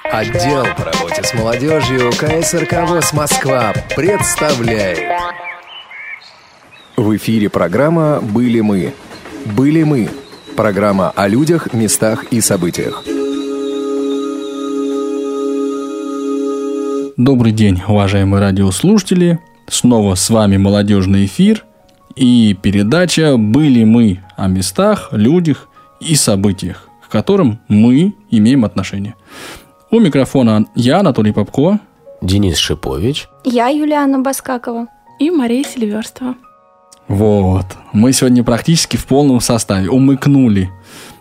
Отдел по работе с молодежью КСРК ВОС Москва представляет. В эфире программа «Были мы». «Были мы». Программа о людях, местах и событиях. Добрый день, уважаемые радиослушатели. Снова с вами молодежный эфир и передача «Были мы» о местах, людях и событиях, к которым мы имеем отношение. У микрофона я, Анатолий Попко, Денис Шипович, я, Юлиана Баскакова и Мария Сильверстова. Вот, мы сегодня практически в полном составе умыкнули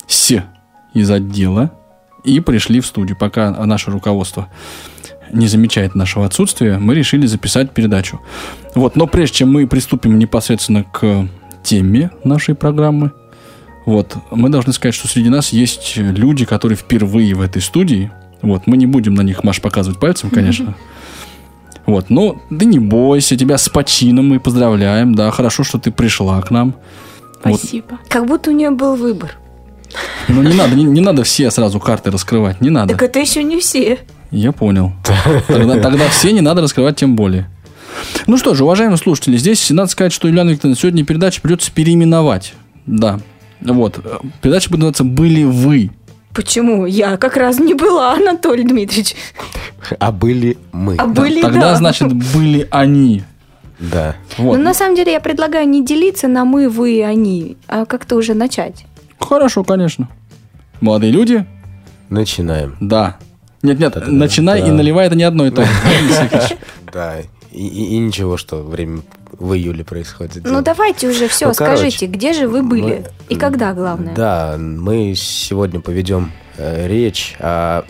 из отдела и пришли в студию. Пока наше руководство не замечает нашего отсутствия, мы решили записать передачу. Вот, но прежде чем мы приступим непосредственно к теме нашей программы, вот, мы должны сказать, что среди нас есть люди, которые впервые в этой студии. Вот, мы не будем на них, Маш, показывать пальцем, конечно. Вот, но да не бойся, тебя с почином мы поздравляем, да, хорошо, что ты пришла к нам. Спасибо. Вот. Как будто у нее был выбор. Ну, не надо все сразу карты раскрывать, не надо. Так это еще не все. Я понял. Тогда все не надо раскрывать, тем более. Ну что же, уважаемые слушатели, здесь надо сказать, что Юлиана Викторовна, сегодня передачу придется переименовать. Да, вот, передача будет называться «Были вы». Почему? Я как раз не была, Анатолий Дмитриевич. А были мы. Тогда, значит, были они. Да. Вот. Но на самом деле я предлагаю не делиться на мы, вы, они, а как-то уже начать. Хорошо, конечно. Молодые люди. Начинаем. Да. Нет, начинай и наливай, это не одно и то же. Да, и ничего, что время в июле происходит. Ну давайте уже все, скажите, где же вы были и когда, главное? Да, мы сегодня поведем речь о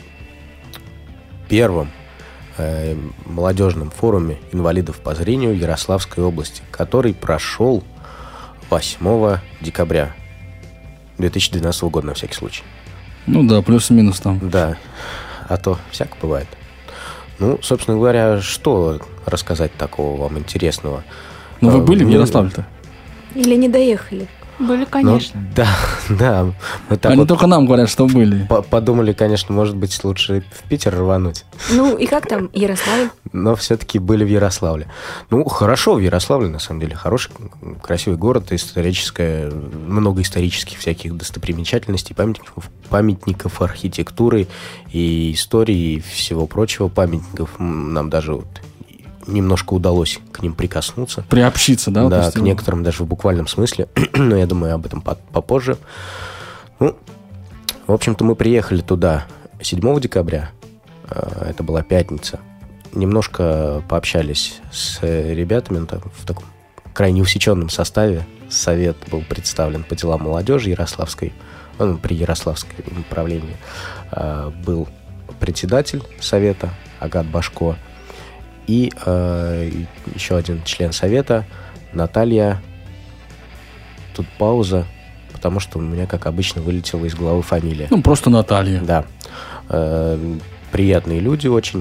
первом молодежном форуме инвалидов по зрению Ярославской области, который прошел 8 декабря 2012 года, на всякий случай. Ну да, плюс-минус там. Да, а то всяко бывает. Ну, собственно говоря, что рассказать такого вам интересного? Ну, вы были в Ярославле-то? Или не доехали? Были, конечно. Ну, да. Мы так Они только нам говорят, что были. Подумали, конечно, может быть, лучше в Питер рвануть. Ну, и как там, Ярославль? Но все-таки были в Ярославле. Ну, хорошо в Ярославле, на самом деле. Хороший, красивый город, историческое, много исторических всяких достопримечательностей, памятников архитектуры и истории, и всего прочего памятников. Нам даже вот немножко удалось к ним прикоснуться. Приобщиться, да? Да, к некоторым даже в буквальном смысле. Но я думаю, об этом попозже. Ну, в общем-то, мы приехали туда 7 декабря. Это была пятница. Немножко пообщались с ребятами в таком крайне усеченном составе. Совет был представлен по делам молодежи Ярославской. При Ярославском управлении был председатель совета Агат Башко. И еще один член совета, Наталья. Тут пауза, потому что у меня, как обычно, вылетела из головы фамилия. Ну, просто Наталья. Да. Приятные люди очень.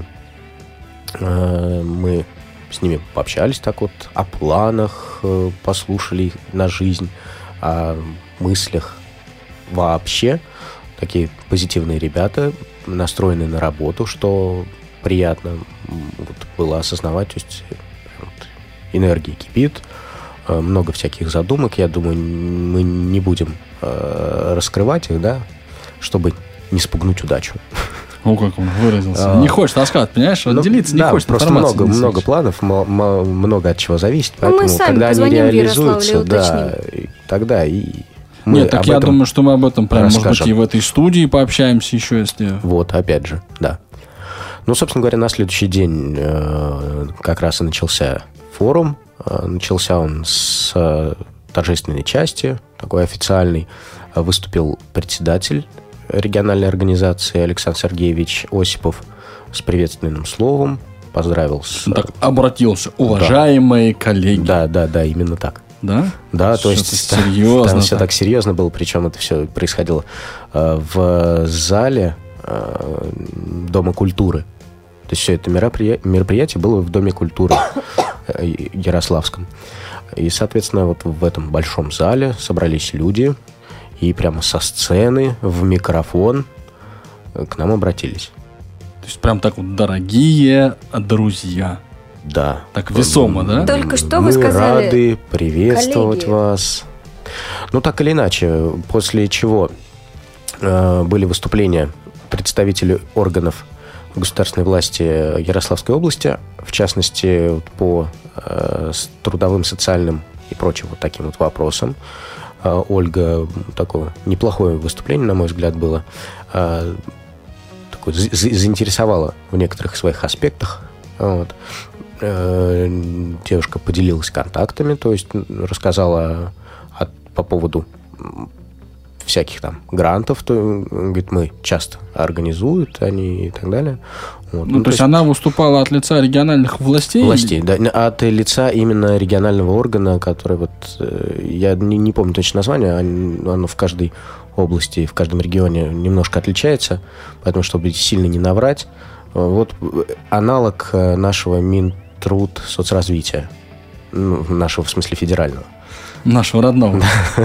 Мы с ними пообщались так вот о планах, послушали на жизнь, о мыслях вообще. Такие позитивные ребята, настроенные на работу, что приятно было осознавать, то есть энергия кипит, много всяких задумок. Я думаю, мы не будем раскрывать их, да, чтобы не спугнуть удачу. О, как он выразился. Не хочет рассказывать, понимаешь? Делиться не хочет просто информацией. Много планов, много от чего зависит. Поэтому, мы сами когда они реализуются, да, тогда и мы Нет, так я думаю, что мы об этом прям, расскажем. Может быть, и в этой студии пообщаемся еще, если... Вот, опять же, да. Ну, собственно говоря, на следующий день как раз и начался форум. Начался он с торжественной части, такой официальной. Выступил председатель региональной организации Александр Сергеевич Осипов с приветственным словом. Поздравил с... Так обратился. Уважаемые коллеги. Да, именно так. Да? Да, то есть серьезно, там все так серьезно было, причем это все происходило в зале Дома культуры. То есть все это мероприятие было в Доме культуры Ярославском. И, соответственно, вот в этом большом зале собрались люди, и прямо со сцены в микрофон к нам обратились. есть прям так вот дорогие друзья. Да. Так весомо, да? Только что Мы вы сказали... рады приветствовать коллеги. вас. Ну, так или иначе, после чего были выступления представителей органов государственной власти Ярославской области, в частности, вот по трудовым, социальным и прочим вот таким вот вопросам. Ольга, такое неплохое выступление, на мой взгляд, было. Такое, заинтересовала в некоторых своих аспектах. Вот. Девушка поделилась контактами, то есть рассказала по поводу всяких там грантов, то, говорит, мы часто организуют они и так далее. Вот. Ну, то есть она выступала от лица региональных властей? Властей, да, от лица именно регионального органа, который вот, я не помню точно название, оно в каждой области, в каждом регионе немножко отличается, поэтому, чтобы сильно не наврать, вот аналог нашего Минтруд соцразвития, нашего, в смысле, федерального. Нашего родного.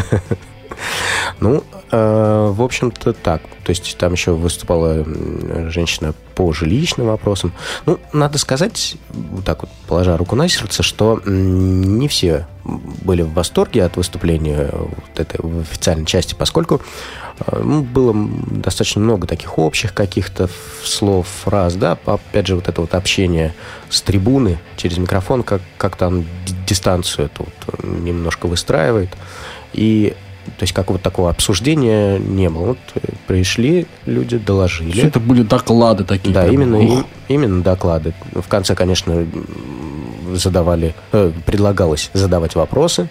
Ну, в общем-то, так. То есть там еще выступала женщина по жилищным вопросам. Ну, надо сказать, вот так вот, положа руку на сердце, что не все были в восторге от выступления вот этой в официальной части, поскольку было достаточно много таких общих каких-то слов, фраз, да, опять же, вот это вот общение с трибуны через микрофон, как-то он дистанцию эту вот немножко выстраивает, и то есть какого-то такого обсуждения не было. Вот пришли люди, доложили. Все это были доклады такие. Да, именно доклады. В конце, конечно, предлагалось задавать вопросы.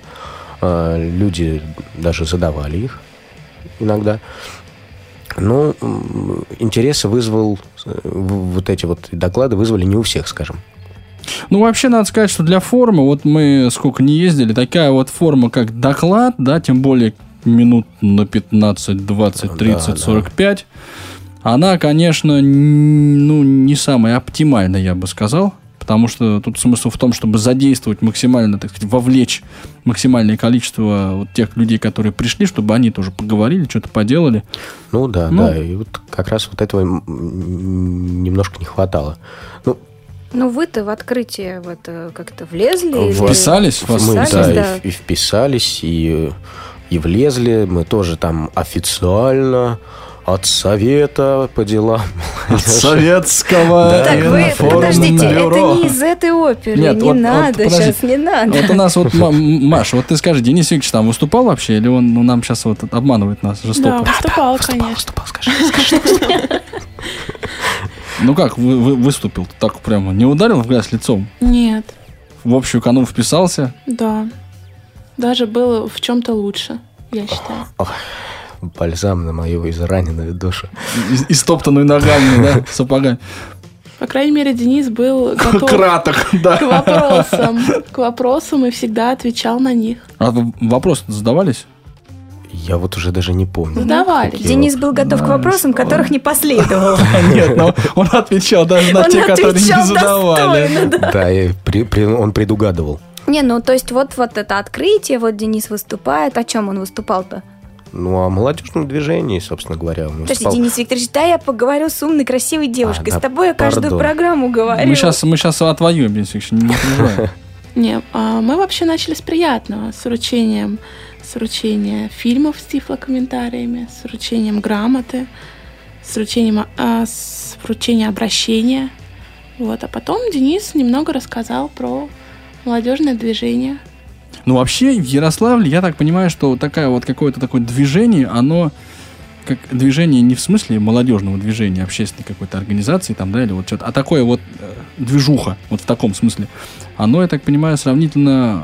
Люди даже задавали их иногда. Но интересы вызвал, вот эти вот доклады вызвали не у всех, скажем. Ну, вообще, надо сказать, что для формы, вот мы сколько не ездили, такая вот форма, как доклад, да, тем более минут на 15, 20, 30, 45, она, конечно, ну, не самая оптимальная, я бы сказал, потому что тут смысл в том, чтобы задействовать максимально, так сказать, вовлечь максимальное количество вот тех людей, которые пришли, чтобы они тоже поговорили, что-то поделали. Ну, да, да, и вот как раз вот этого немножко не хватало. Ну, вы-то в открытие в это как-то влезли? Вписались? Мы, да, и вписались, и влезли. Мы тоже там официально от совета по делам. От советского Так, вы, подождите, это не из этой оперы. Нет, не вот, надо, вот, сейчас не надо. Вот у нас вот, Маша, вот ты скажи, Денис Викторович там выступал вообще, или он нам сейчас вот обманывает нас жестоко? Да, выступал, конечно. Выступал, скажи. Ну как, выступил? Так прямо не ударил в грязь лицом? Нет, В общую канву вписался? да. Даже было в чем-то лучше, я считаю. Бальзам на мою израненную душу. И стоптанную ногами, да, сапогами. По крайней мере, Денис был готов Краток, да. к вопросам и всегда отвечал на них. А вопросы задавались? Я вот уже даже не помню. Задавали. Какие Денис был готов к вопросам, которых не последовало. Нет, но он отвечал даже на Он те, которые не отвечал задавали. достойно, да. Да, и он предугадывал. Не, ну то есть вот это открытие, вот Денис выступает. О чем он выступал-то? Ну, о молодежном движении, собственно говоря, он Подожди, выступал. Денис Викторович, да, я поговорю с умной, красивой девушкой. да, С тобой я каждую пардон. программу говорю. Мы сейчас отвоюем, Денис Викторович, не переживай. Не, мы вообще начали с приятного, с вручения фильмов с тифлокомментариями, с вручением грамоты, с вручения обращения. Вот, а потом Денис немного рассказал про молодежное движение. Ну, вообще, в Ярославле, я так понимаю, что такая вот какое-то такое движение, оно как движение не в смысле молодежного движения, общественной какой-то организации там, да, или вот что-то, а такое вот движуха, вот в таком смысле, оно, я так понимаю, сравнительно...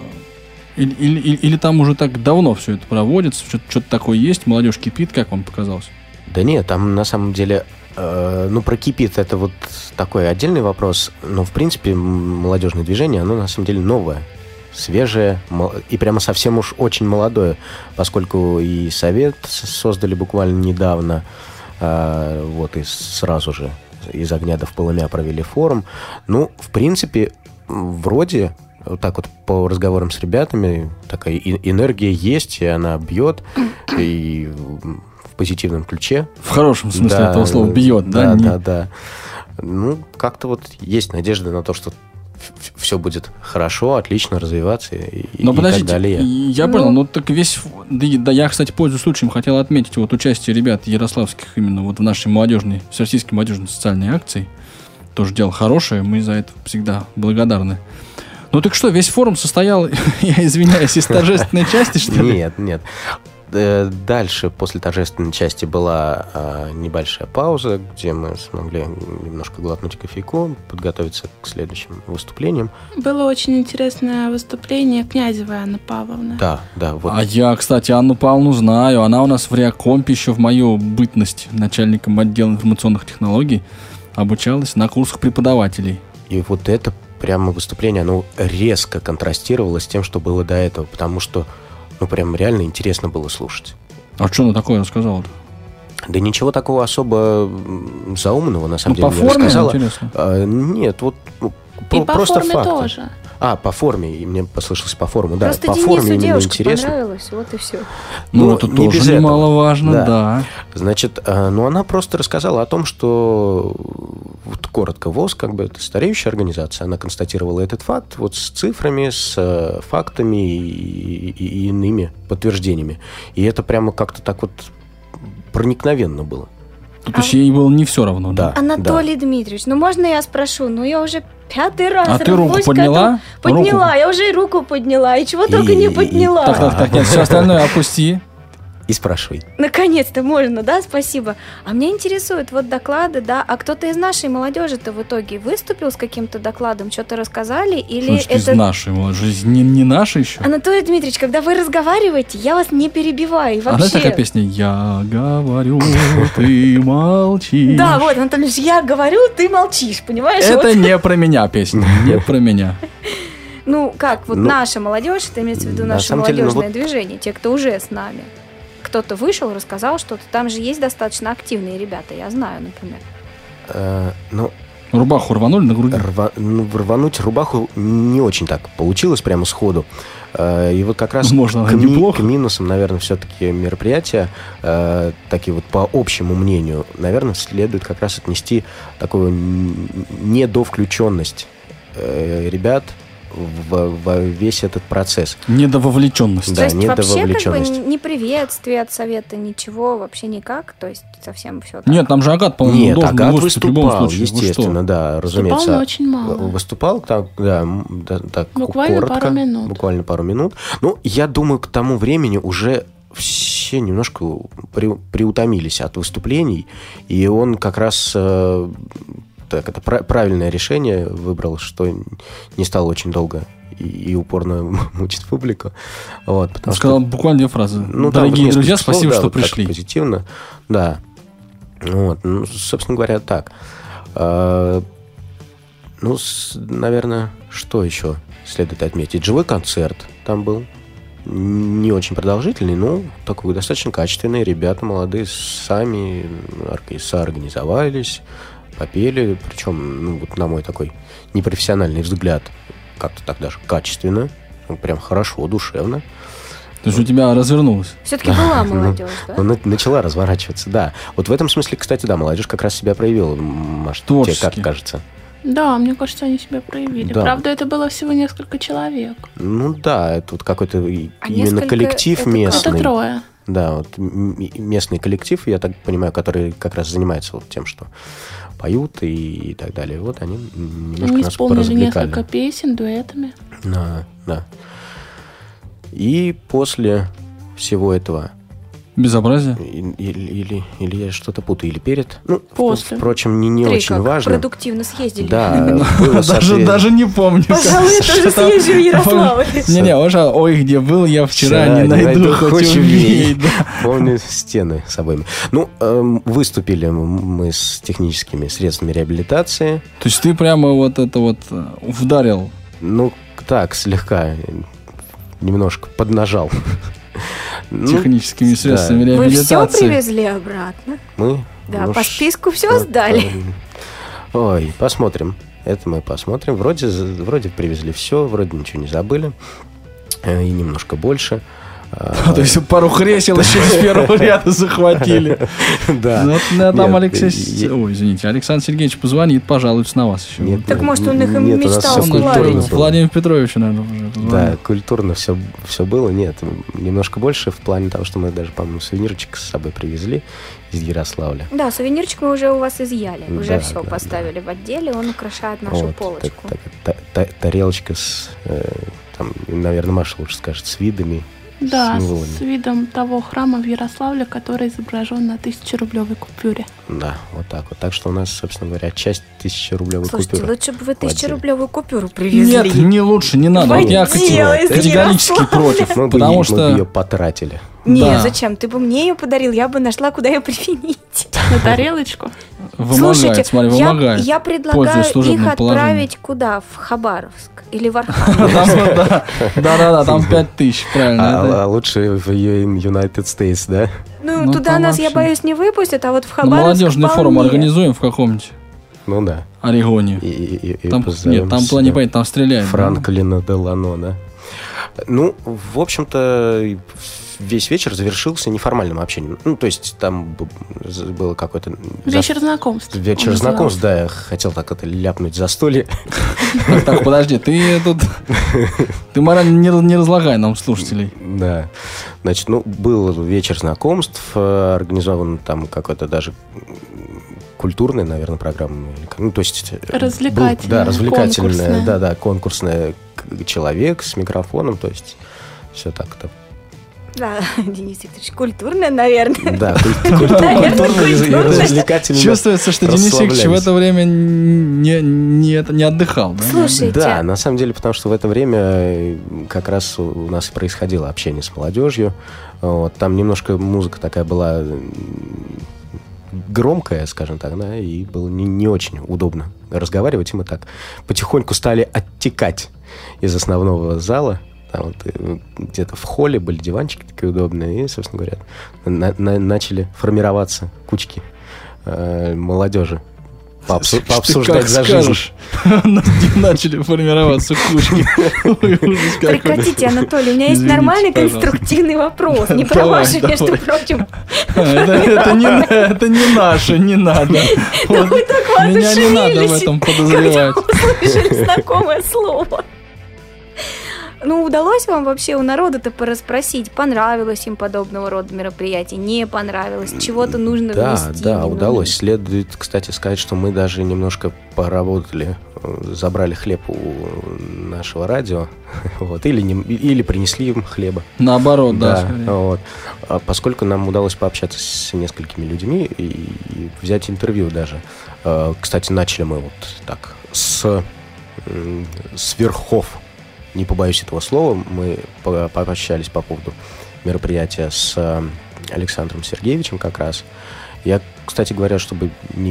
Или там уже так давно все это проводится, что-то такое есть, молодежь кипит, как вам показалось? Да нет, там на самом деле, про кипит это вот такой отдельный вопрос, но в принципе молодежное движение, оно на самом деле новое, свежее и прямо совсем уж очень молодое, поскольку и совет создали буквально недавно, вот и сразу же из огня до в полымя провели форум. Ну, в принципе, вроде... Вот так вот по разговорам с ребятами такая энергия есть, и она бьет, и в позитивном ключе. В хорошем смысле этого слова бьет, да? Да, да. Ну, как-то вот есть надежда на то, что все будет хорошо, отлично развиваться и подождите, так далее. Я понял, ну так весь... Да, я, кстати, пользуясь случаем, хотел отметить вот участие ребят ярославских именно вот в нашей молодежной, всероссийской молодежной социальной акции. Тоже дело хорошее, мы за это всегда благодарны. Ну так что, весь форум состоял, я извиняюсь, из торжественной части, что ли? Нет. Дальше, после торжественной части, была небольшая пауза, где мы смогли немножко глотнуть кофейку, подготовиться к следующим выступлениям. Было очень интересное выступление Князевой Анны Павловны. Да. Вот. А я, кстати, Анну Павловну знаю. Она у нас в Реакомпе еще в мою бытность начальником отдела информационных технологий обучалась на курсах преподавателей. И вот это прямо выступление, оно резко контрастировало с тем, что было до этого, потому что прям реально интересно было слушать. А что она такое рассказала-то? Да ничего такого особо заумного, на самом деле, по форме рассказала. Интересно? Нет, вот И по просто форме факты. тоже. По форме, и мне послышалось по форме, да. Просто по Денису форме именно девушка интересно. понравилась, вот и все. Это не без тоже этого. немаловажно, да. Значит, она просто рассказала о том, что, вот коротко, ВОС, как бы, это стареющая организация, она констатировала этот факт вот с цифрами, с фактами и иными подтверждениями. И это прямо как-то так вот проникновенно было. То есть ей было не все равно, да? Анатолий Дмитриевич, можно я спрошу? Я уже 5-й раз А ты руку рвусь к подняла? этому. Подняла, я уже и руку подняла, и чего только не подняла. Так, нет, все остальное опусти. И спрашивай. Наконец-то можно, да, спасибо. А меня интересуют вот доклады, да, а кто-то из нашей молодежи-то в итоге выступил с каким-то докладом, что-то рассказали, или Слушай, это... из нашей молодежи, не нашей еще? Анатолий Дмитриевич, когда вы разговариваете, я вас не перебиваю, и А знаешь, вообще... такая песня «Я говорю, ты молчишь». Да, вот, Анатолий Ильич, я говорю, ты молчишь, понимаешь? Это Вот. не про меня песня, не про меня. Наша молодежь, это имеется в виду на наше самом деле, молодежное движение, те, кто уже с нами. Кто-то вышел, рассказал что-то. Там же есть достаточно активные ребята, я знаю, например. Рубаху рванули на груди? Рвануть рубаху не очень так получилось прямо сходу. И вот как раз Можно, к неплохо. минусам, наверное, все-таки мероприятия, такие вот по общему мнению, наверное, следует как раз отнести такую недовключенность ребят в весь этот процесс. Недововлеченность. Да, То есть вообще как бы недововлеченность. ни приветствия от совета, ничего, вообще никак? То есть совсем все так? Нет, там же Агат, по-моему, Нет, должен Агат был выступить в любом выступал, случае. Вы что? естественно, да, разумеется. Выступал, но очень мало. Выступал, так, Буквально коротко, пару минут. Буквально пару минут. Я думаю, к тому времени уже все немножко приутомились от выступлений, и он как раз... это правильное решение выбрал, что не стал очень долго и упорно мучить публику. Вот, потому Сказал буквально 2 фразы. там Дорогие несколько друзья, слов, спасибо, да, что вот так пришли. позитивно, да. Вот, собственно говоря, так. Наверное, что еще следует отметить? Живой концерт там был. Не очень продолжительный, но такой достаточно качественный. Ребята молодые сами соорганизовались, попели, причем, на мой такой непрофессиональный взгляд, как-то так даже качественно, прям хорошо, душевно. То есть у тебя развернулось. Все-таки была молодежь, да? Начала разворачиваться, да. Вот в этом смысле, кстати, да, молодежь как раз себя проявила, Маш, тебе Творчески. как кажется? Да, мне кажется, они себя проявили. Да. Правда, это было всего несколько человек. Да, это вот какой-то именно несколько коллектив это как? местный. Это 3. Да, вот местный коллектив, я так понимаю, который как раз занимается вот тем, что поют и так далее. Вот они немножко Они нас исполнили поразвлекали. несколько песен дуэтами. Да. И после всего этого... Безобразие. Или я что-то путаю, или перед. После. Впрочем, не Три очень как важно. продуктивно съездили. Да, было Даже не помню. Пожалуй, я тоже съезжу в Ярославль. Ой, где был я вчера, не найду, хоть убей. Да. Помню стены с обоими. Выступили мы с техническими средствами реабилитации. То есть ты прямо вот это вот вдарил? Так, слегка, немножко поднажал. Техническими средствами Вы реабилитации. все привезли обратно? Мы? Да, по списку все сдали. Ой, посмотрим. Это мы посмотрим. Вроде привезли все, вроде ничего не забыли. И немножко больше. То есть пару кресел еще из первого ряда захватили. Да. Там Алексей... Ой, извините, Александр Сергеевич позвонит, пожалуйста, на вас еще. Так может он их мечтал сплавить? Владимир Петрович, наверное, уже позвонил. Да, культурно все было. Нет, немножко больше в плане того, что мы даже, по-моему, сувенирчик с собой привезли из Ярославля. Да, сувенирчик мы уже у вас изъяли. Уже Да, все да, поставили в отделе, он украшает нашу Вот, полочку. Тарелочка с, там, наверное, Маша лучше скажет, с видами, Да, символами. с видом того храма в Ярославле, который изображен на 1000-рублевой купюре. Да, вот так вот. Так что у нас, собственно говоря, часть 1000-рублевой Слушайте, купюры. лучше бы вы в отделе. 1000-рублевую купюру привезли. Нет, не лучше, не надо. Вы Вот я делаете категорически Ярославля. против. Мы бы Потому мы бы что... ее потратили. Не, Да. зачем? Ты бы мне ее подарил, я бы нашла, куда ее применить. На тарелочку. Вымогает, смотри, вымогает. я предлагаю Пользуясь их служебным отправить куда? В Хабаровск или в Архангельск? Да, там 5000, правильно. А лучше в United States, да? Ну, Ну, туда там нас, я вообще. боюсь, не выпустят, а вот в На Хабаровск молодежный форум вполне. организуем в каком-нибудь Ну да. Орегоне. И Там, позовем нет, там сюда не понятно, там стреляют. Франклина Делано, да? Ну, в общем-то, весь вечер завершился неформальным общением. Ну, то есть там было какой-то... Вечер знакомств. Вечер он знакомств, назывался. да, я хотел так это ляпнуть застолье. Так, подожди, ты тут... Ты морально не разлагай нам слушателей. Да. Значит, ну, был вечер знакомств, организован там какой-то даже культурная, наверное, программа. Ну, то есть... Развлекательная, Да, развлекательная, конкурсная. да, конкурсная. Человек с микрофоном, то есть все так-то. Да, Денис Викторович, культурная, наверное. Да, Наверное, культурно и культурно. развлекательно. Чувствуется, что Денис Викторович в это время не отдыхал, да? Слушайте, Да, на самом деле, потому что в это время как раз у нас происходило общение с молодежью. Вот, там немножко музыка такая была громкая, скажем так, да, и было не очень удобно разговаривать, и мы так потихоньку стали оттекать из основного зала. Там вот где-то в холле были диванчики такие удобные, и, собственно говоря, начали формироваться кучки молодежи. Пообсуждать за жизнь. Начали формироваться кучки. Ой, ужас какой. Прекратите, Анатолий, у меня есть Извините, нормальный пожалуйста. конструктивный вопрос. Не про Давай, ваши, между давай. прочим. Это не наше, не надо. Вот, Вы так меня не надо в воодушевились, этом когда подозревать. услышали знакомое слово. Ну, удалось вам вообще у народа-то порасспросить, понравилось им подобного рода мероприятия, не понравилось, чего-то нужно внести? Да, не удалось. нужно? Следует, кстати, сказать, что мы даже немножко поработали, забрали хлеб у нашего радио, вот, или принесли им хлеба. Наоборот, да. скорее. вот. Поскольку нам удалось пообщаться с несколькими людьми и взять интервью даже. Кстати, начали мы вот так с верхов. Не побоюсь этого слова, мы пообщались по поводу мероприятия с Александром Сергеевичем как раз. Я, кстати говоря, чтобы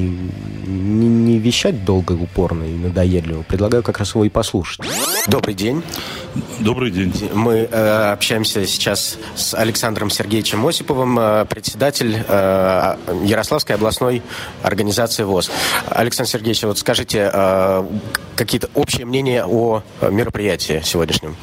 не вещать долго, упорно и надоедливо, предлагаю как раз его и послушать. Добрый день. Добрый день. Мы общаемся сейчас с Александром Сергеевичем Осиповым, председатель Ярославской областной организации ВОС. Александр Сергеевич, вот скажите, какие-то общие мнения о мероприятии сегодняшнем?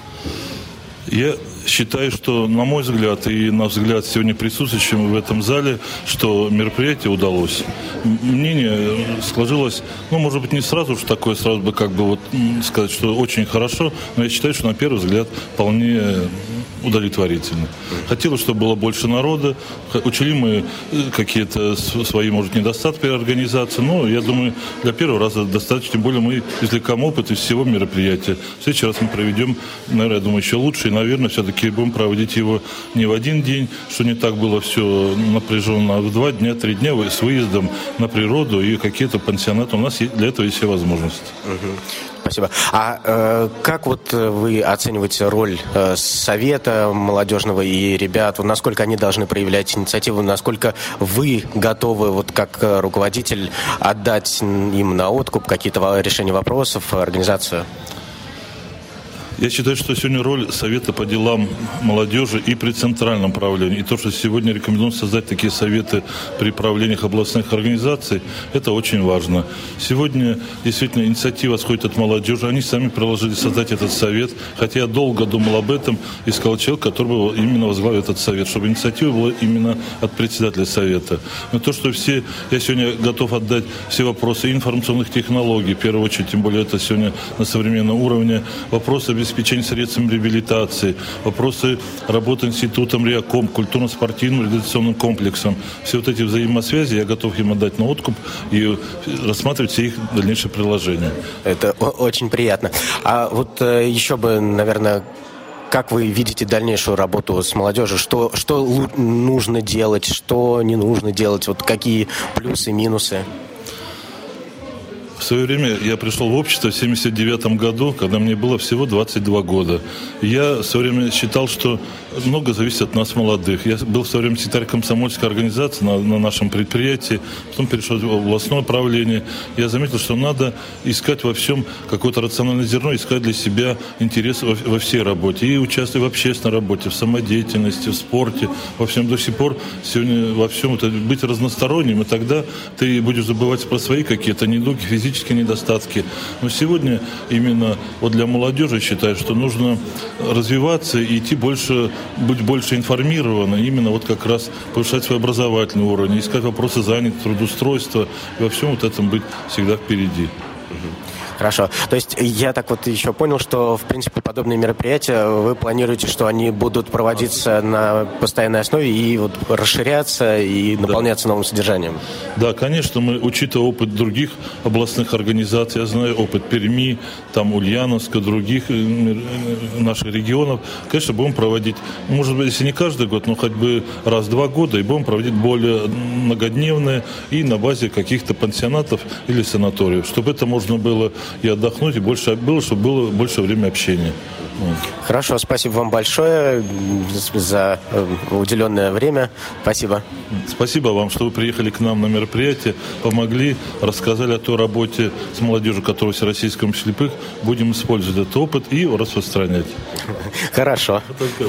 Я считаю, что, на мой взгляд, и на взгляд сегодня присутствующих в этом зале, что мероприятие удалось. Мнение сложилось, ну, может быть, не сразу же такое, сразу бы как бы вот сказать, что очень хорошо, но я считаю, что на первый взгляд вполне удовлетворительно. Хотелось, чтобы было больше народа, учли мы какие-то свои, может, недостатки организации, но я думаю, для первого раза достаточно, тем более мы извлекаем опыт из всего мероприятия. В следующий раз мы проведем, наверное, я думаю, еще лучше, и, наверное, все-таки будем проводить его не в один день, что не так было все напряженно, а в 2 дня, 3 дня с выездом на природу и какие-то пансионаты. У нас для этого есть все возможности. Спасибо. А как вот вы оцениваете роль совета молодежного и ребят? Вот насколько они должны проявлять инициативу? Насколько вы готовы, вот как руководитель, отдать им на откуп какие-то решения вопросов, организацию? Я считаю, что сегодня роль Совета по делам молодежи и при центральном правлении, и то, что сегодня рекомендуем создать такие советы при правлениях областных организаций, это очень важно. Сегодня действительно инициатива исходит от молодежи. Они сами предложили создать этот совет, хотя я долго думал об этом, искал человека, который бы именно возглавил этот совет, чтобы инициатива была именно от председателя совета. Но то, что я сегодня готов отдать все вопросы информационных технологий, в первую очередь, тем более это сегодня на современном уровне, вопросы обеспечения средствами реабилитации, вопросы работы институтом РИАКОМ, культурно-спортивным реабилитационным комплексом. Все вот эти взаимосвязи я готов им отдать на откуп и рассматривать все их дальнейшие приложения. Это очень приятно. А вот еще бы, наверное, как вы видите дальнейшую работу с молодежью? Что нужно делать, что не нужно делать? Вот какие плюсы, минусы? В свое время я пришел в общество в 1979 году, когда мне было всего 22 года. Я в свое время считал, что много зависит от нас, молодых. Я был в свое время секретарем комсомольской организации на нашем предприятии, потом перешел в областное правление. Я заметил, что надо искать во всем какое-то рациональное зерно, искать для себя интерес во всей работе. И участвовать в общественной работе, в самодеятельности, в спорте, во всем. До сих пор сегодня во всем это быть разносторонним, и тогда ты будешь забывать про свои какие-то недуги, физические недостатки. Но сегодня именно вот для молодежи считаю, что нужно развиваться и идти больше, быть больше информированным, именно вот как раз повышать свой образовательный уровень, искать вопросы занятости, трудоустройства, и во всем вот этом быть всегда впереди. Хорошо. То есть я так вот еще понял, что, в принципе, подобные мероприятия вы планируете, что они будут проводиться на постоянной основе и вот расширяться и наполняться новым содержанием? Да, конечно, мы, учитывая опыт других областных организаций, я знаю опыт Перми, там Ульяновска, других наших регионов, конечно, будем проводить, может быть, если не каждый год, но хоть бы раз в 2 года, и будем проводить более многодневные и на базе каких-то пансионатов или санаториев, чтобы это можно было и отдохнуть, и больше было, чтобы было больше времени общения. Хорошо, спасибо вам большое за уделенное время. Спасибо. Спасибо вам, что вы приехали к нам на мероприятие, помогли, рассказали о той работе с молодежью, которая всероссийском слепых. Будем использовать этот опыт и его распространять. Хорошо.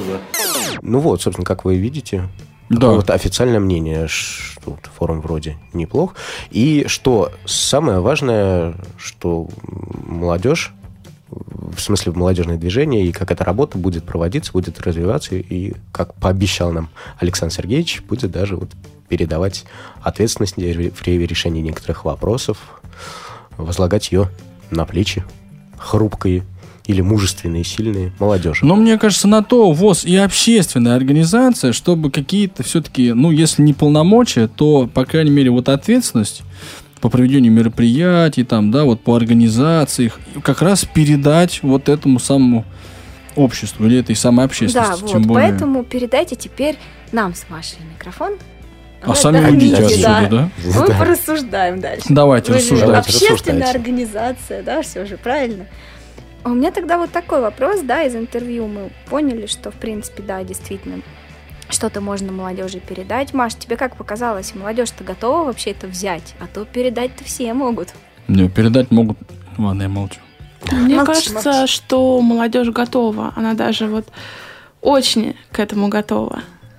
Ну вот, собственно, как вы видите, да. Вот официальное мнение, что форум вроде неплох. И что самое важное, что молодежь, в смысле молодежное движение, и как эта работа будет проводиться, будет развиваться, и, как пообещал нам Александр Сергеевич, будет даже вот передавать ответственность при решении некоторых вопросов, возлагать ее на плечи хрупкой или мужественные, сильные молодежи. Но мне кажется, на то ВОС и общественная организация, чтобы какие-то все-таки, ну, если не полномочия, то, по крайней мере, вот ответственность по проведению мероприятий, там, да, вот по организации, как раз передать вот этому самому обществу или этой самой общественности. Да, тем вот, более... поэтому передайте теперь нам с Машей микрофон. А сами уйдите отсюда, да? Мы порассуждаем дальше. Давайте рассуждать. Общественная организация, да, все же правильно. А у меня тогда вот такой вопрос, да, из интервью мы поняли, что, в принципе, да, действительно, что-то можно молодежи передать. Маш, тебе как показалось, молодежь-то готова вообще это взять? А то передать-то все могут. Не, передать могут... Ладно, я молчу. Мне кажется, что молодежь готова. Она даже вот очень к этому готова.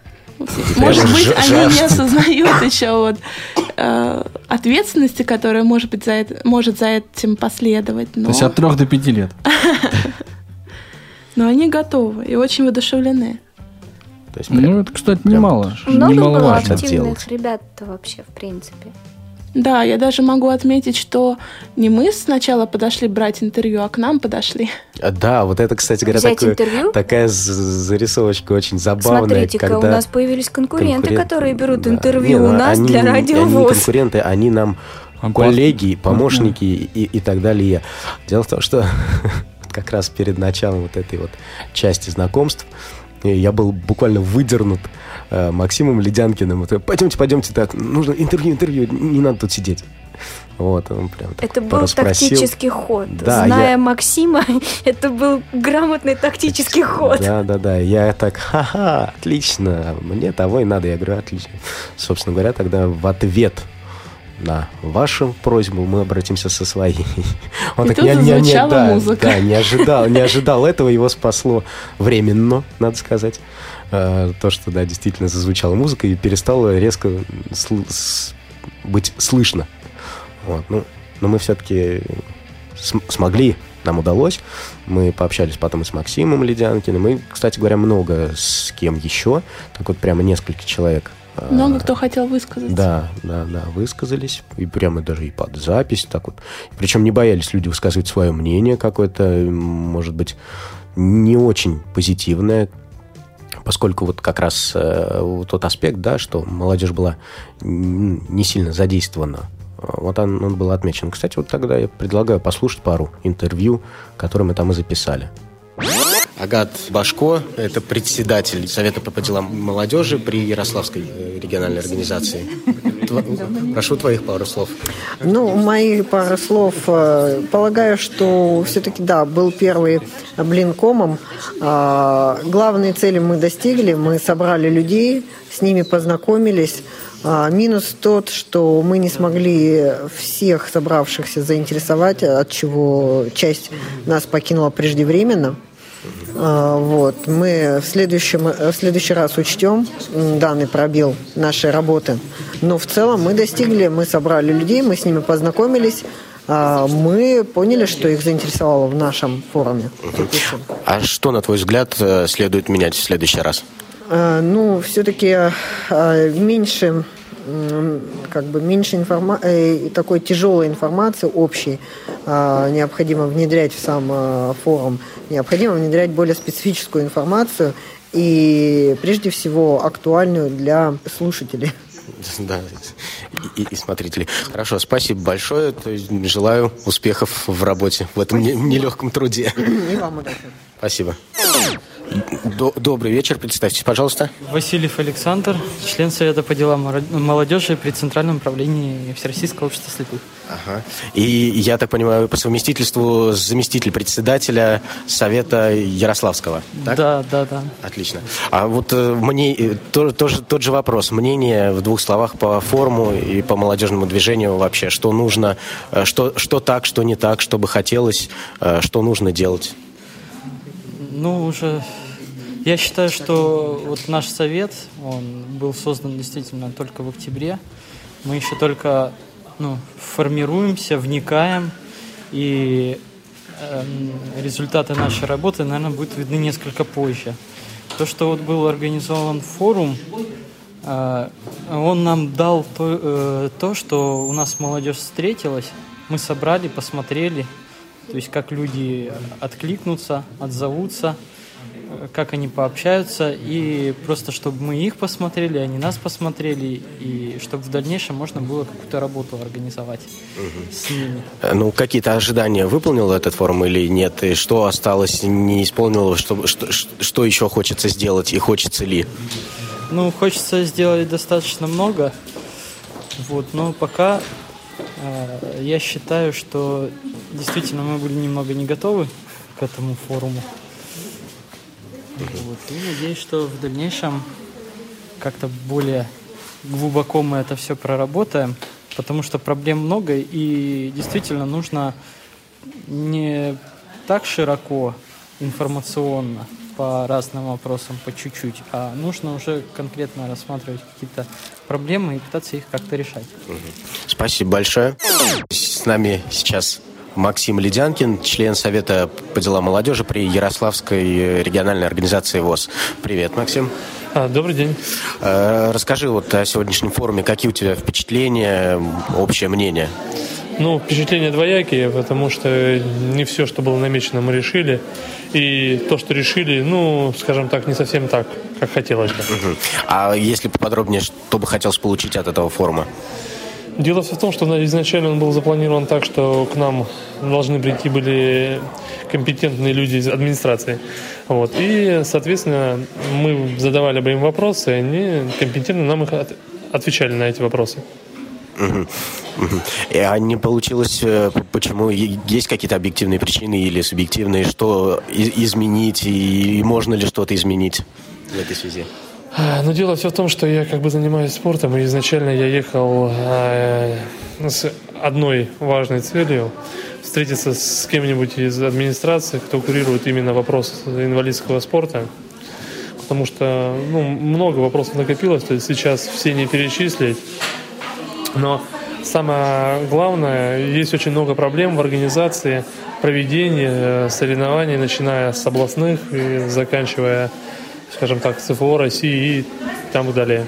Может быть, они не осознают еще вот ответственности, которая может за этим последовать. Но... То есть от 3 до 5 лет. Но они готовы и очень воодушевлены. Ну, это, кстати, немало. Много было активных ребят-то вообще, в принципе. Да, я даже могу отметить, что не мы сначала подошли брать интервью, а к нам подошли. Да, вот это, кстати говоря, такая зарисовочка очень забавная. Смотрите-ка, когда у нас появились конкуренты, которые берут интервью у нас для Радио ВОС. Они не конкуренты, они нам коллеги, помощники и так далее. Дело в том, что как раз перед началом вот этой вот части знакомств я был буквально выдернут Максимом Ледянкиным. Пойдемте, так, нужно интервью, не надо тут сидеть. Вот, он прям так это был тактический ход. Да, Зная Максима, это был грамотный тактический ход. Да. Я так, ха-ха, отлично, мне того и надо. Я говорю, отлично. Собственно говоря, тогда в ответ на вашу просьбу мы обратимся со своей. Он и тут зазвучала музыка. Да, не ожидал этого, его спасло временно, надо сказать. То, что, да, действительно зазвучала музыка и перестало резко быть слышно. Вот. Ну, но мы все-таки смогли, нам удалось. Мы пообщались потом и с Максимом Ледянкиным, и, кстати говоря, много с кем еще. Так вот, прямо несколько человек. Много кто хотел высказаться. Да, высказались. И прямо даже и под запись. Так вот. Причем не боялись люди высказывать свое мнение какое-то, может быть, не очень позитивное, поскольку вот как раз тот аспект, да, что молодежь была не сильно задействована, вот он был отмечен. Кстати, вот тогда я предлагаю послушать пару интервью, которые мы там и записали. Агат Башко – это председатель Совета по делам молодежи при Ярославской региональной организации. Прошу твоих пару слов. Ну, мои пару слов. Полагаю, что все-таки, да, был первый блинкомом. Главные цели мы достигли. Мы собрали людей, с ними познакомились. Минус тот, что мы не смогли всех собравшихся заинтересовать, от чего часть нас покинула преждевременно. Вот. Мы в следующий раз учтем данный пробел нашей работы. Но в целом мы достигли, мы собрали людей, мы с ними познакомились, мы поняли, что их заинтересовало в нашем форуме. А что, на твой взгляд, следует менять в следующий раз? Ну, все-таки меньше такой тяжелой информации общей необходимо внедрять в сам форум. Необходимо внедрять более специфическую информацию и, прежде всего, актуальную для слушателей. Да, и смотрителей. Хорошо, спасибо большое. То есть, желаю успехов в работе, в этом нелегком труде. И вам удачи. Спасибо. Добрый вечер, представьтесь, пожалуйста. Васильев Александр, член Совета по делам молодежи при Центральном управлении Всероссийского общества слепых. Ага. И я так понимаю, по совместительству заместитель председателя Совета Ярославского, так? Да. Отлично. А вот мне тот же вопрос. Мнение в двух словах по форуму и по молодежному движению вообще. Что нужно, что так, что не так, что бы хотелось, что нужно делать? Ну, уже я считаю, что вот наш совет, он был создан действительно только в октябре. Мы еще только формируемся, вникаем, и результаты нашей работы, наверное, будут видны несколько позже. То, что вот был организован форум, он нам дал то, что у нас молодежь встретилась, мы собрали, посмотрели, то есть как люди откликнутся, отзовутся, как они пообщаются, и просто чтобы мы их посмотрели, они нас посмотрели, и чтобы в дальнейшем можно было какую-то работу организовать с ними. Ну, какие-то ожидания выполнил этот форум или нет? И что осталось не исполнило, что еще хочется сделать и хочется ли? Ну, хочется сделать достаточно много, но пока я считаю, что действительно мы были немного не готовы к этому форуму. И надеюсь, что в дальнейшем как-то более глубоко мы это все проработаем, потому что проблем много, и действительно нужно не так широко информационно по разным вопросам, по чуть-чуть, а нужно уже конкретно рассматривать какие-то проблемы и пытаться их как-то решать. Спасибо большое. С нами сейчас Максим Ледянкин, член Совета по делам молодежи при Ярославской региональной организации ВОС. Привет, Максим. Добрый день. Расскажи вот о сегодняшнем форуме. Какие у тебя впечатления, общее мнение? Ну, впечатления двоякие, потому что не все, что было намечено, мы решили. И то, что решили, скажем так, не совсем так, как хотелось бы. А если поподробнее, что бы хотелось получить от этого форума? Дело все в том, что изначально он был запланирован так, что к нам должны прийти были компетентные люди из администрации. И, соответственно, мы задавали бы им вопросы, и они компетентно нам их отвечали на эти вопросы. А не получилось, почему? Есть какие-то объективные причины или субъективные, что изменить, и можно ли что-то изменить в этой связи? Но дело все в том, что я занимаюсь спортом, и изначально я ехал с одной важной целью – встретиться с кем-нибудь из администрации, кто курирует именно вопрос инвалидского спорта. Потому что много вопросов накопилось, то есть сейчас все не перечислить. Но самое главное, есть очень много проблем в организации проведения соревнований, начиная с областных и заканчивая, скажем так, ЦФО России и там и далее.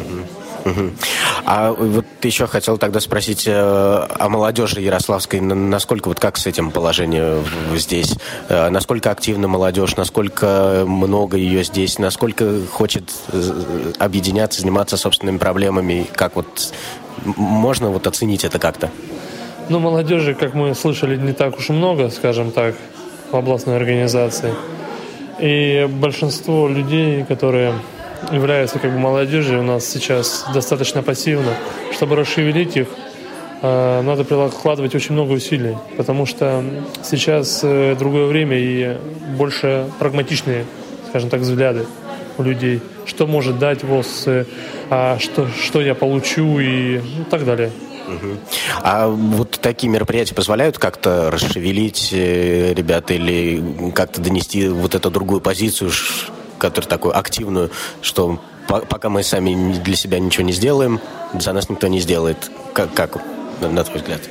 А вот еще хотел тогда спросить о молодежи ярославской. Насколько, как с этим положением здесь? Насколько активна молодежь? Насколько много ее здесь? Насколько хочет объединяться, заниматься собственными проблемами? Как можно оценить это как-то? Молодежи, как мы слышали, не так уж и много, скажем так, в областной организации. И большинство людей, которые являются молодежью, у нас сейчас достаточно пассивно. Чтобы расшевелить их, надо прикладывать очень много усилий, потому что сейчас другое время и больше прагматичные, скажем так, взгляды у людей. Что может дать ВОС, что я получу и так далее. А такие мероприятия позволяют как-то расшевелить ребят или как-то донести эту другую позицию, которую такую активную, что пока мы сами для себя ничего не сделаем, за нас никто не сделает. Как на твой взгляд?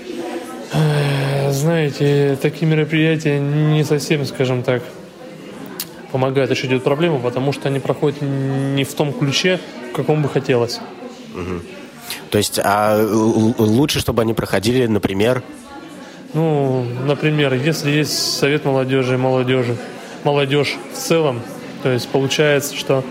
Знаете, такие мероприятия не совсем, скажем так, помогают решить эту проблему, потому что они проходят не в том ключе, в каком бы хотелось. То есть, лучше, чтобы они проходили, например? Например, если есть совет молодежи, молодежь в целом, то есть получается, что,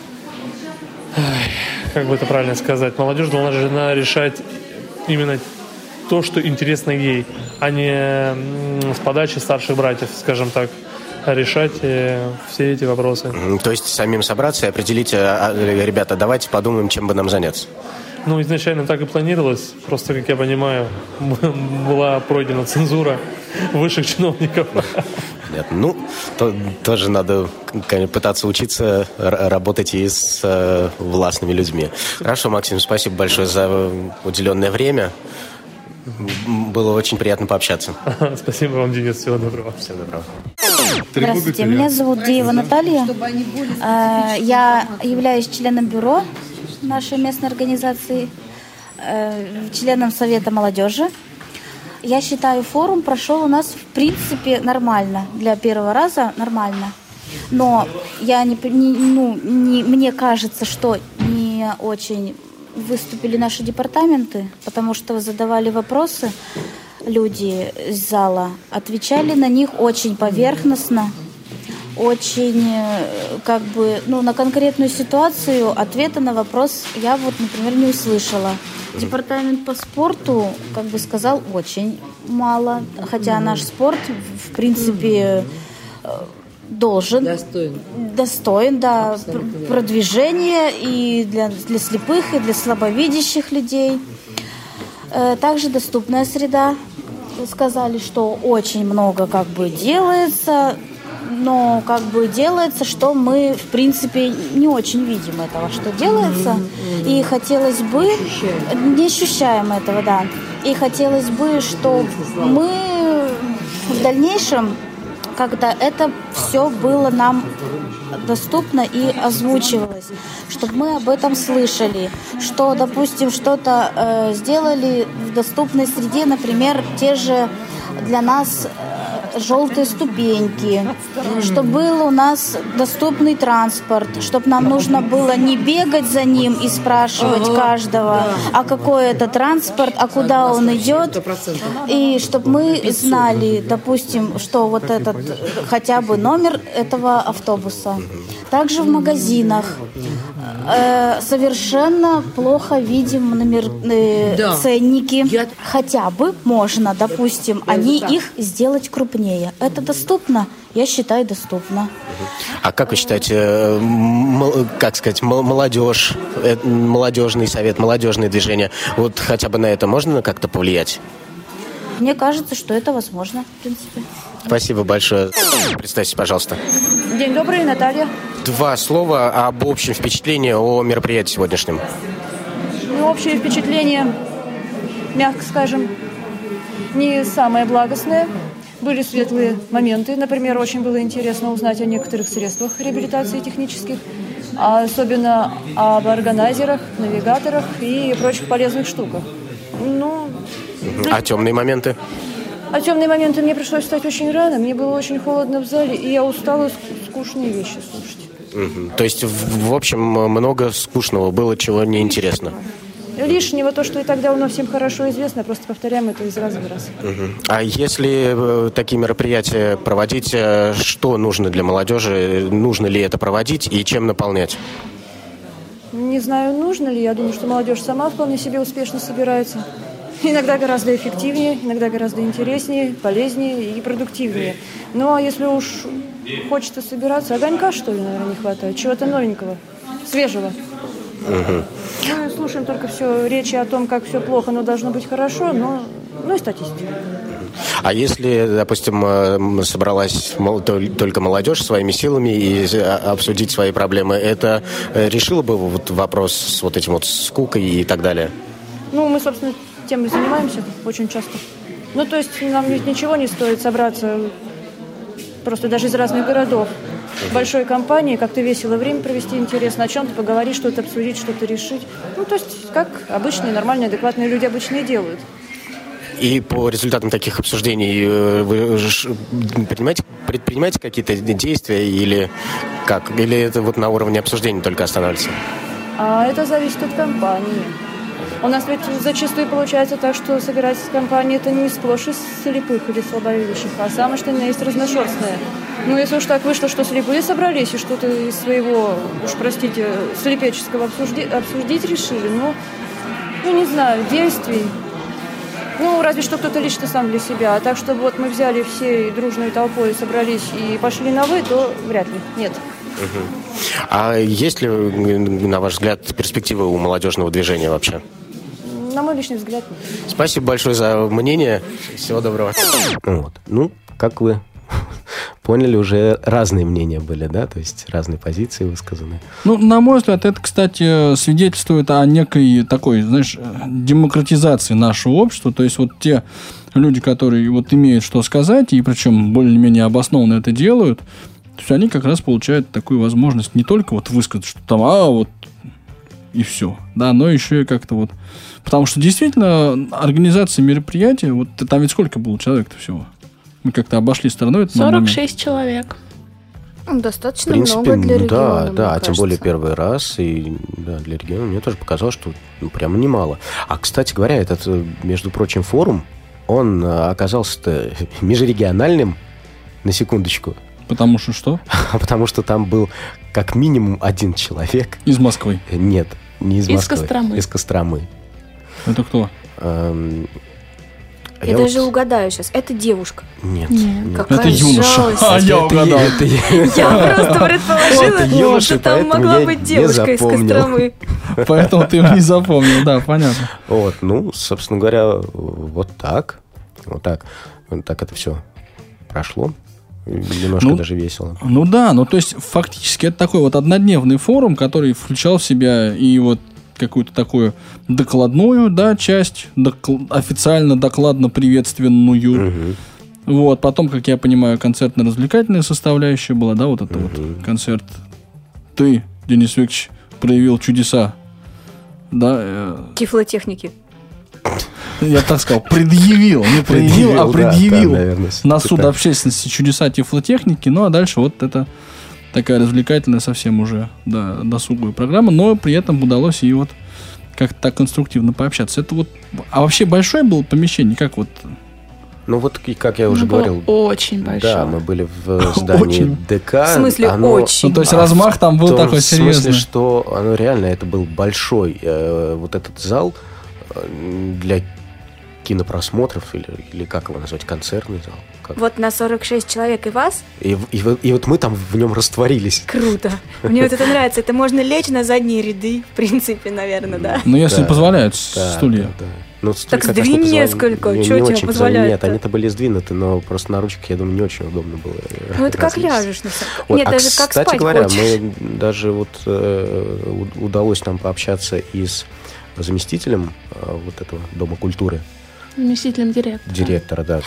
как бы это правильно сказать, молодежь должна решать именно то, что интересно ей, а не с подачи старших братьев, скажем так, решать все эти вопросы. То есть самим собраться и определить, ребята, давайте подумаем, чем бы нам заняться. Изначально так и планировалось. Просто, как я понимаю, была пройдена цензура высших чиновников. Понятно. Тоже надо пытаться учиться работать и с властными людьми. Хорошо, Максим, спасибо большое за уделенное время. Было очень приятно пообщаться. Спасибо вам, Денис. Всего доброго. Всего доброго. Здравствуйте, меня зовут Деева Наталья. Я являюсь членом бюро нашей местной организации, членом Совета молодежи. Я считаю, форум прошел у нас в принципе нормально. Для первого раза нормально. Но мне кажется, что не очень выступили наши департаменты, потому что задавали вопросы люди из зала, отвечали на них очень поверхностно, очень на конкретную ситуацию ответа на вопрос я например, не услышала. Департамент по спорту, сказал, очень мало, хотя наш спорт, в принципе, достоин, да, продвижения и для слепых, и для слабовидящих людей. Также доступная среда. Сказали, что очень много делается, но делается, что мы, в принципе, не очень видим этого, что делается. И хотелось бы... Не ощущаем этого, да. И хотелось бы, что мы в дальнейшем, когда это все было нам доступно и озвучивалось, чтобы мы об этом слышали, что, допустим, что-то сделали в доступной среде, например, те же для нас желтые ступеньки, чтобы был у нас доступный транспорт, чтобы нам нужно было не бегать за ним и спрашивать каждого, а какой это транспорт, а куда он идет, и чтобы мы знали, допустим, что этот хотя бы номер этого автобуса. Также в магазинах совершенно плохо видим ценники. Хотя бы можно, допустим, их сделать крупнее. Это доступно? Я считаю, доступно. А как вы считаете, молодежь, молодежный совет, молодежные движения, хотя бы на это можно как-то повлиять? Мне кажется, что это возможно, в принципе. Спасибо большое. Представьтесь, пожалуйста. День добрый, Наталья. 2 слова об общем впечатлении о мероприятии сегодняшнем. Ну, общее впечатление, мягко скажем, не самое благостное. Были светлые моменты. Например, очень было интересно узнать о некоторых средствах реабилитации технических, особенно об органайзерах, навигаторах и прочих полезных штуках. Ну, А темные моменты? А темные моменты мне пришлось встать очень рано, мне было очень холодно в зале, и я устала скучные вещи слушать. То есть, в общем, много скучного было, чего неинтересно. Лишнего, то, что и так давно всем хорошо известно, просто повторяем это из раза в раз. А если такие мероприятия проводить, что нужно для молодежи? Нужно ли это проводить и чем наполнять? Не знаю, нужно ли. Я думаю, что молодежь сама вполне себе успешно собирается. Иногда гораздо эффективнее, иногда гораздо интереснее, полезнее и продуктивнее. Но если уж хочется собираться, огонька, что ли, наверное, не хватает, чего-то новенького, свежего. Мы слушаем только все речи о том, как все плохо, но должно быть хорошо, но и статистика. А если, допустим, собралась только молодежь своими силами и обсудить свои проблемы, это решило бы вот вопрос с вот этим вот скукой и так далее? Ну, мы, собственно, тем и занимаемся очень часто. Ну, то есть нам ведь ничего не стоит собраться просто даже из разных городов. В большой компании как-то весело время провести, интересно, о чем-то поговорить, что-то обсудить, что-то решить. Ну, то есть, как обычные, нормальные, адекватные люди обычно и делают. И по результатам таких обсуждений вы предпринимаете какие-то действия или как? Или это вот на уровне обсуждений только останавливается? А это зависит от компании. У нас ведь зачастую получается так, что собирается компания это не сплошь из слепых или слабовидящих, а самое что ни на есть разношерстное. Ну, если уж так вышло, что слепые собрались и что-то из своего, уж простите, слепеческого обсудить решили, ну, не знаю, действий. Ну, разве что кто-то лично сам для себя. А так, чтобы вот мы взяли всей дружной толпой, собрались и пошли на «вы», то вряд ли, нет. А есть ли, на ваш взгляд, перспективы у молодежного движения вообще? На мой личный взгляд, нет. Спасибо большое за мнение. Всего доброго. Вот. Ну, как вы поняли, уже разные мнения были, да? То есть разные позиции высказаны. Ну, на мой взгляд, это, кстати, свидетельствует о некой такой, знаешь, демократизации нашего общества. То есть вот те люди, которые вот имеют что сказать, и причем более-менее обоснованно это делают, то есть они как раз получают такую возможность не только вот высказать, что там, вот и все, да, но еще и как-то вот... Потому что действительно организация мероприятия, вот там ведь сколько было человек-то всего? Мы как-то обошли стороной этот 46 человек. Достаточно в принципе, много для региона, да, мне тем более кажется. первый раз, и да, для региона мне тоже показалось, что прямо немало. А, кстати говоря, этот, между прочим, форум, он оказался-то межрегиональным, на секундочку. Потому что что? Потому что там был как минимум один человек. Из Москвы? Нет, не из Москвы. Костромы. Из Костромы. Это кто? Я даже угадаю сейчас. Это девушка. Нет. Какая это юноша. жалость. Я угадал. Я просто предположила, что там могла быть девушка из Костромы. Поэтому ты не запомнил, да, понятно. Вот, ну, собственно говоря, вот так. Вот так это все прошло. Немножко даже весело. Ну да, то есть фактически это такой вот однодневный форум, который включал в себя и вот какую-то такую докладную, да, часть, официально докладно-приветственную. Вот, потом, как я понимаю, концертно-развлекательная составляющая была, да, вот это вот концерт. Ты, Денис Викторович, проявил чудеса, да. Тифлотехники. Я так сказал, предъявил, не проявил, а предъявил на суд так. общественности чудеса тифлотехники, ну а дальше вот это такая развлекательная совсем уже, да, досуговая программа, но при этом удалось и вот как-то так конструктивно пообщаться. Это вот, а вообще большое было помещение, как вот? Ну вот, как я уже говорил. Очень большое. Да, мы были в здании ДК. В смысле, очень. Ну, то есть размах там был такой серьезный. В смысле, что оно реально, это был большой вот этот зал для кинопросмотров, или как его назвать, концертный зал. Как? Вот на 46 человек и вас? И вот мы там в нем растворились. Круто. Мне вот это нравится. Это можно лечь на задние ряды, в принципе, наверное, да. Ну, если позволяют стулья. Да. Так сдвинь несколько, что тебе позволяет? Нет, они-то были сдвинуты, но просто на ручках, я думаю, не очень удобно было. Ну, это как ляжешь на самом деле. Нет, даже как кстати спать говоря, хочешь. мы даже удалось нам пообщаться и с заместителем вот этого Дома культуры. Заместителем директора. Директора, да.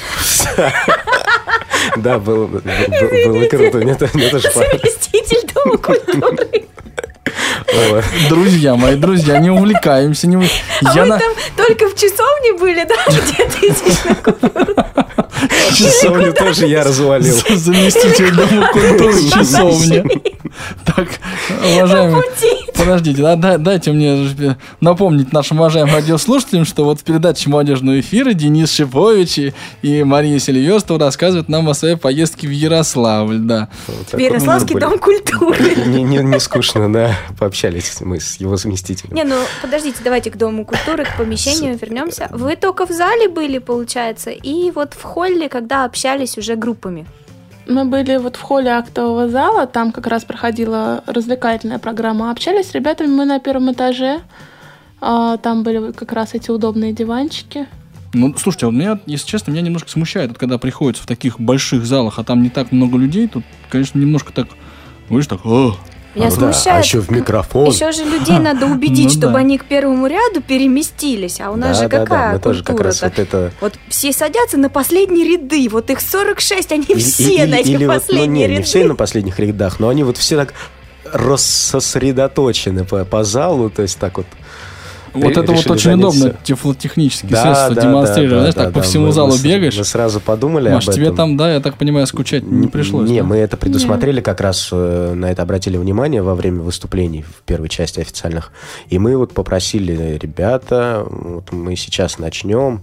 Да, было круто. Заместитель Дома культуры. Друзья мои, не увлекаемся. А вы там только в часовне были, да? Где тысячная купюра? Часовню тоже я развалил. Заместитель Дома культуры часовня. Так, уважаемые, подождите, дайте мне напомнить нашим уважаемым радиослушателям, что вот в передаче «Молодежного эфира» Денис Шипович и Мария Селиверстова рассказывают нам о своей поездке в Ярославль, да. В Ярославский Дом культуры. Не скучно, да, пообщались мы с его заместителем. Не, ну подождите, давайте к Дому культуры, к помещению вернемся. Вы только в зале были, получается, и вот в холле, когда общались уже группами. Мы были вот в холле актового зала, там как раз проходила развлекательная программа. Общались с ребятами мы на первом этаже. Там были как раз эти удобные диванчики. Ну, слушайте, вот меня, если честно, меня немножко смущает, вот, когда приходится в таких больших залах, а там не так много людей, тут, конечно, немножко так, видишь, так... Меня смущает. А еще в микрофон. Еще же людей надо убедить, чтобы они к первому ряду переместились. А у нас же какая культура-то? Вот все садятся на последние ряды. Вот их 46, они все на этих последних рядах. Не все на последних рядах, но они вот все так рассосредоточены по залу, то есть так вот. Вот это вот очень удобно, тифлотехнические средства демонстрировать, знаешь, так по всему залу бегаешь. Мы сразу подумали Маш, об этом. тебе там, да, я так понимаю, скучать не пришлось. Не, мы это предусмотрели, как раз на это обратили внимание во время выступлений в первой части официальных. И мы вот попросили, ребята, вот мы сейчас начнем,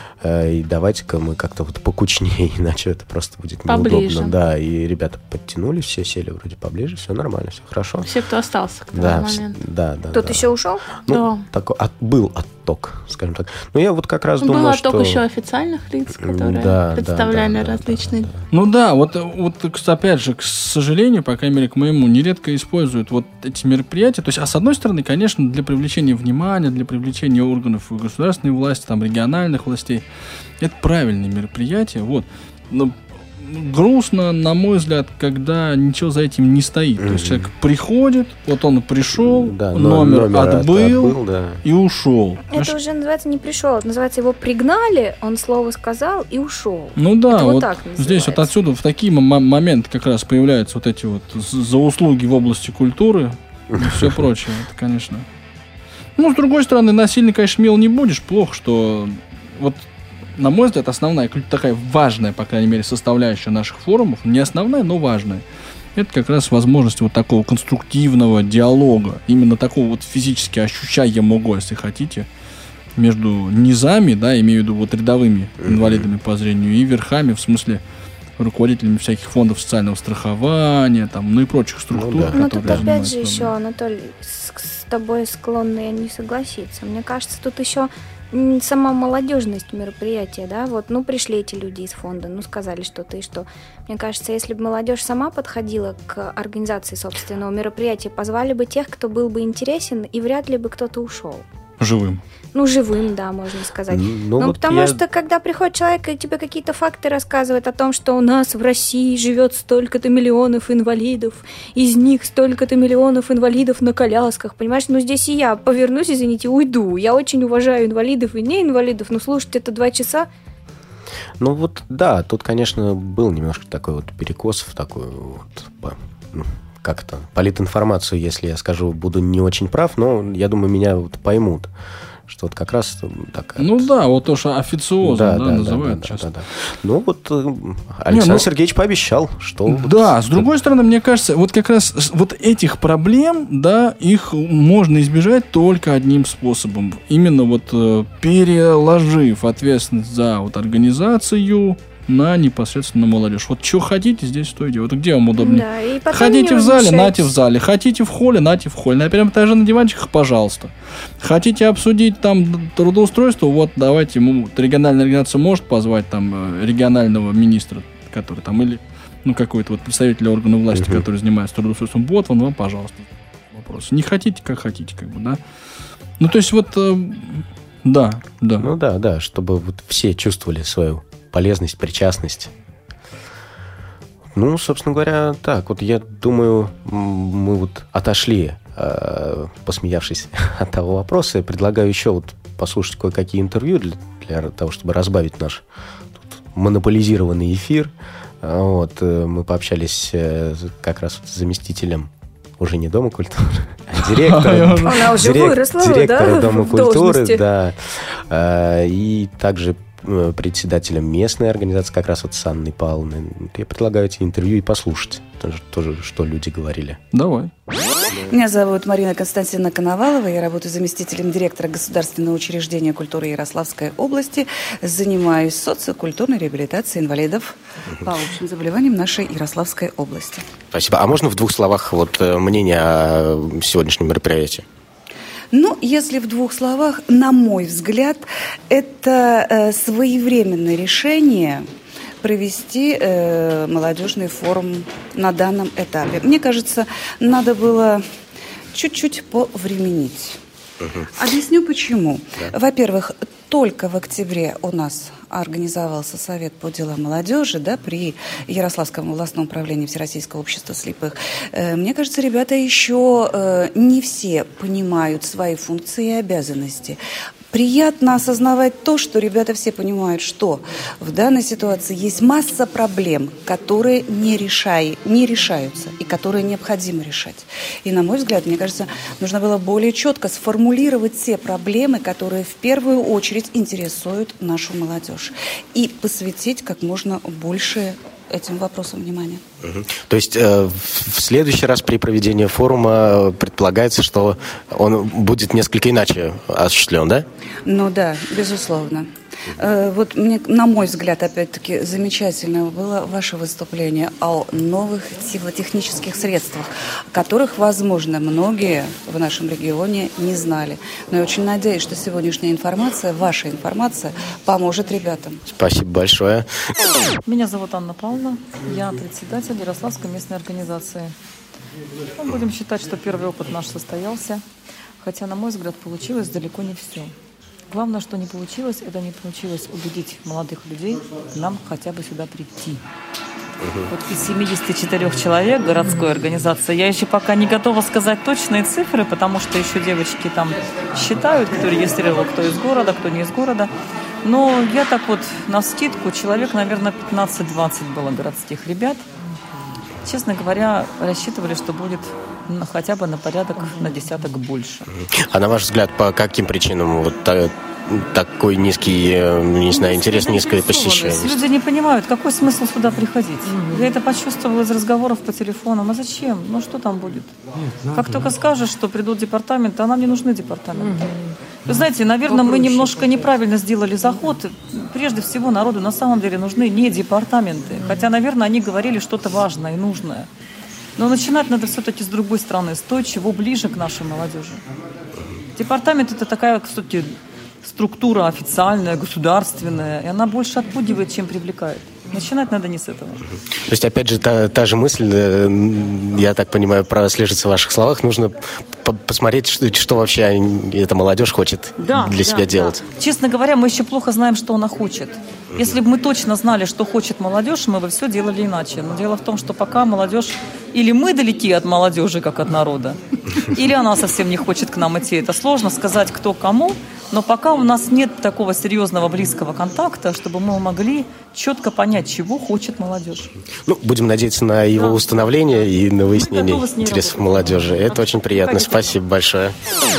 и давайте-ка мы как-то вот покучнее, иначе это просто будет неудобно. Поближе. Да, и ребята подтянулись, все сели вроде поближе, все нормально, все хорошо. Все, кто остался к тому моменту. Да. Кто-то еще ушел? Ну, был отток, скажем так. Но я вот как раз думаю, что... Был отток еще официальных лиц, которые представляли различные... Ну да, вот опять же, к сожалению, по крайней мере, к моему, нередко используют вот эти мероприятия. То есть, с одной стороны, конечно, для привлечения внимания, для привлечения органов государственной власти, там, региональных властей, это правильные мероприятия, вот. Но грустно, на мой взгляд, когда ничего за этим не стоит. То есть человек приходит, вот он пришел, номер отбыл и ушел. Это уже называется не пришел, это называется его пригнали, он слово сказал и ушел. Ну да, это вот так здесь вот отсюда в такие моменты как раз появляются вот эти вот за услуги в области культуры и все прочее. Это, конечно. Ну, с другой стороны, насильно, конечно, мил не будешь. Плохо, что вот, на мой взгляд, основная, такая важная, по крайней мере, составляющая наших форумов, не основная, но важная, это как раз возможность вот такого конструктивного диалога, именно такого вот физически ощущаемого, если хотите, между низами, да, имею в виду вот рядовыми инвалидами по зрению, и верхами, в смысле руководителями всяких фондов социального страхования, там, ну и прочих структур, которые Ну, тут опять же проблемой. еще, Анатолий, с тобой склонна я не согласиться. Мне кажется, тут еще сама молодежность мероприятия, да, вот, ну, пришли эти люди из фонда, ну, сказали что-то и что. Мне кажется, если бы молодежь сама подходила к организации собственного мероприятия, позвали бы тех, кто был бы интересен, и вряд ли бы кто-то ушел. Живым. Ну, живым, да, можно сказать. Ну, Ну, вот потому я- что, когда приходит человек и тебе какие-то факты рассказывает о том, что у нас в России живет столько-то миллионов инвалидов, из них столько-то миллионов инвалидов на колясках, понимаешь? Ну, здесь и я повернусь, извините, уйду. Я очень уважаю инвалидов и не инвалидов, но слушать это 2 часа... Ну вот, да, тут, конечно, был немножко такой вот перекос в такую вот, как-то, политинформацию, если я скажу, буду не очень прав, но я думаю, меня вот поймут, что вот как раз такая... Ну да, вот то, что официозно называют часто. Да. Ну вот Александр Сергеевич пообещал, что... Да, с другой стороны, мне кажется, вот как раз вот этих проблем, да, их можно избежать только одним способом. Именно вот переложив ответственность за вот организацию на непосредственно молодежь. Вот что хотите, здесь стойте. Вот где вам удобнее? Да, и потом Хотите не в зале, мешайте. нате в зале. Хотите в холле, нате в холле. На первом этаже на диванчиках, пожалуйста. Хотите обсудить там трудоустройство, вот давайте ему, региональная организация может позвать там регионального министра, который там, или ну какой-то вот представитель органа власти, который занимается трудоустройством, вот он вам, пожалуйста, вопрос. Не хотите, как бы, да. Ну, то есть вот Да, да. Ну да, чтобы вот все чувствовали свою полезность, причастность. Ну, собственно говоря, так. Вот я думаю, мы вот отошли, посмеявшись от того вопроса. Я предлагаю еще вот послушать кое-какие интервью для того, чтобы разбавить наш монополизированный эфир. Вот, мы пообщались как раз с заместителем уже не Дома культуры, а директора. Она уже выросла, директора Дома культуры, должности. да. И также председателем местной организации, как раз вот с Анной Павловной. Я предлагаю эти интервью и послушать тоже, что люди говорили. Давай. Меня зовут Марина Константиновна Коновалова. Я работаю заместителем директора Государственного учреждения культуры Ярославской области. Занимаюсь социокультурной реабилитацией инвалидов по общим заболеваниям нашей Ярославской области. Спасибо. А можно в 2 словах вот мнение о сегодняшнем мероприятии? Ну, если в 2 словах, на мой взгляд, это своевременное решение провести молодежный форум на данном этапе. Мне кажется, надо было чуть-чуть повременить. Объясню почему. Да. Во-первых, только в октябре у нас организовался Совет по делам молодежи, да, при Ярославском областном управлении Всероссийского общества слепых. Мне кажется, ребята еще не все понимают свои функции и обязанности. Приятно осознавать то, что ребята все понимают, что в данной ситуации есть масса проблем, которые не решаются и которые необходимо решать. И, на мой взгляд, мне кажется, нужно было более четко сформулировать те проблемы, которые в первую очередь интересуют нашу молодежь, и посвятить как можно больше этим вопросам внимания. То есть в следующий раз при проведении форума предполагается, что он будет несколько иначе осуществлен, да? Ну да, безусловно. Вот мне, на мой взгляд, опять-таки, замечательно было ваше выступление о новых технических средствах, о которых, возможно, многие в нашем регионе не знали. Но я очень надеюсь, что сегодняшняя информация, ваша информация, поможет ребятам. Спасибо большое. Меня зовут Анна Павловна, я председатель Ярославской местной организации. Мы будем считать, что первый опыт наш состоялся, хотя, на мой взгляд, получилось далеко не все. Главное, что не получилось, это не получилось убедить молодых людей нам хотя бы сюда прийти. Вот из 74 человек городской организации я еще пока не готова сказать точные цифры, потому что еще девочки там считают, кто регистрировал, кто из города, кто не из города. Но я так вот навскидку, человек, наверное, 15-20 было городских ребят. Честно говоря, рассчитывали, что будет хотя бы на порядок, на десяток больше. А на ваш взгляд, по каким причинам вот такой низкий, не знаю, интерес, низкая посещаемость? Люди не понимают, какой смысл сюда приходить. Я это почувствовала из разговоров по телефону. А зачем? Ну что там будет? Как только скажешь, что придут департаменты, а нам не нужны департаменты. Вы знаете, наверное, мы немножко неправильно сделали заход. Прежде всего, народу на самом деле нужны не департаменты. Хотя, наверное, они говорили что-то важное и нужное. Но начинать надо все-таки с другой стороны, с той, чего ближе к нашей молодежи. Департамент – это такая, кстати, структура официальная, государственная, и она больше отпугивает, чем привлекает. Начинать надо не с этого. То есть, опять же, та же мысль, я так понимаю, прослеживается в ваших словах, нужно посмотреть, что вообще эта молодежь хочет для себя делать. Да. Честно говоря, мы еще плохо знаем, что она хочет. Если бы мы точно знали, что хочет молодежь, мы бы все делали иначе. Но дело в том, что пока молодежь... Или мы далеки от молодежи, как от народа, или она совсем не хочет к нам идти. Это сложно сказать, кто кому, но пока у нас нет такого серьезного близкого контакта, чтобы мы могли четко понять, чего хочет молодежь. Ну, будем надеяться на его установление и на выяснение интересов молодежи. Это очень приятно. Спасибо большое.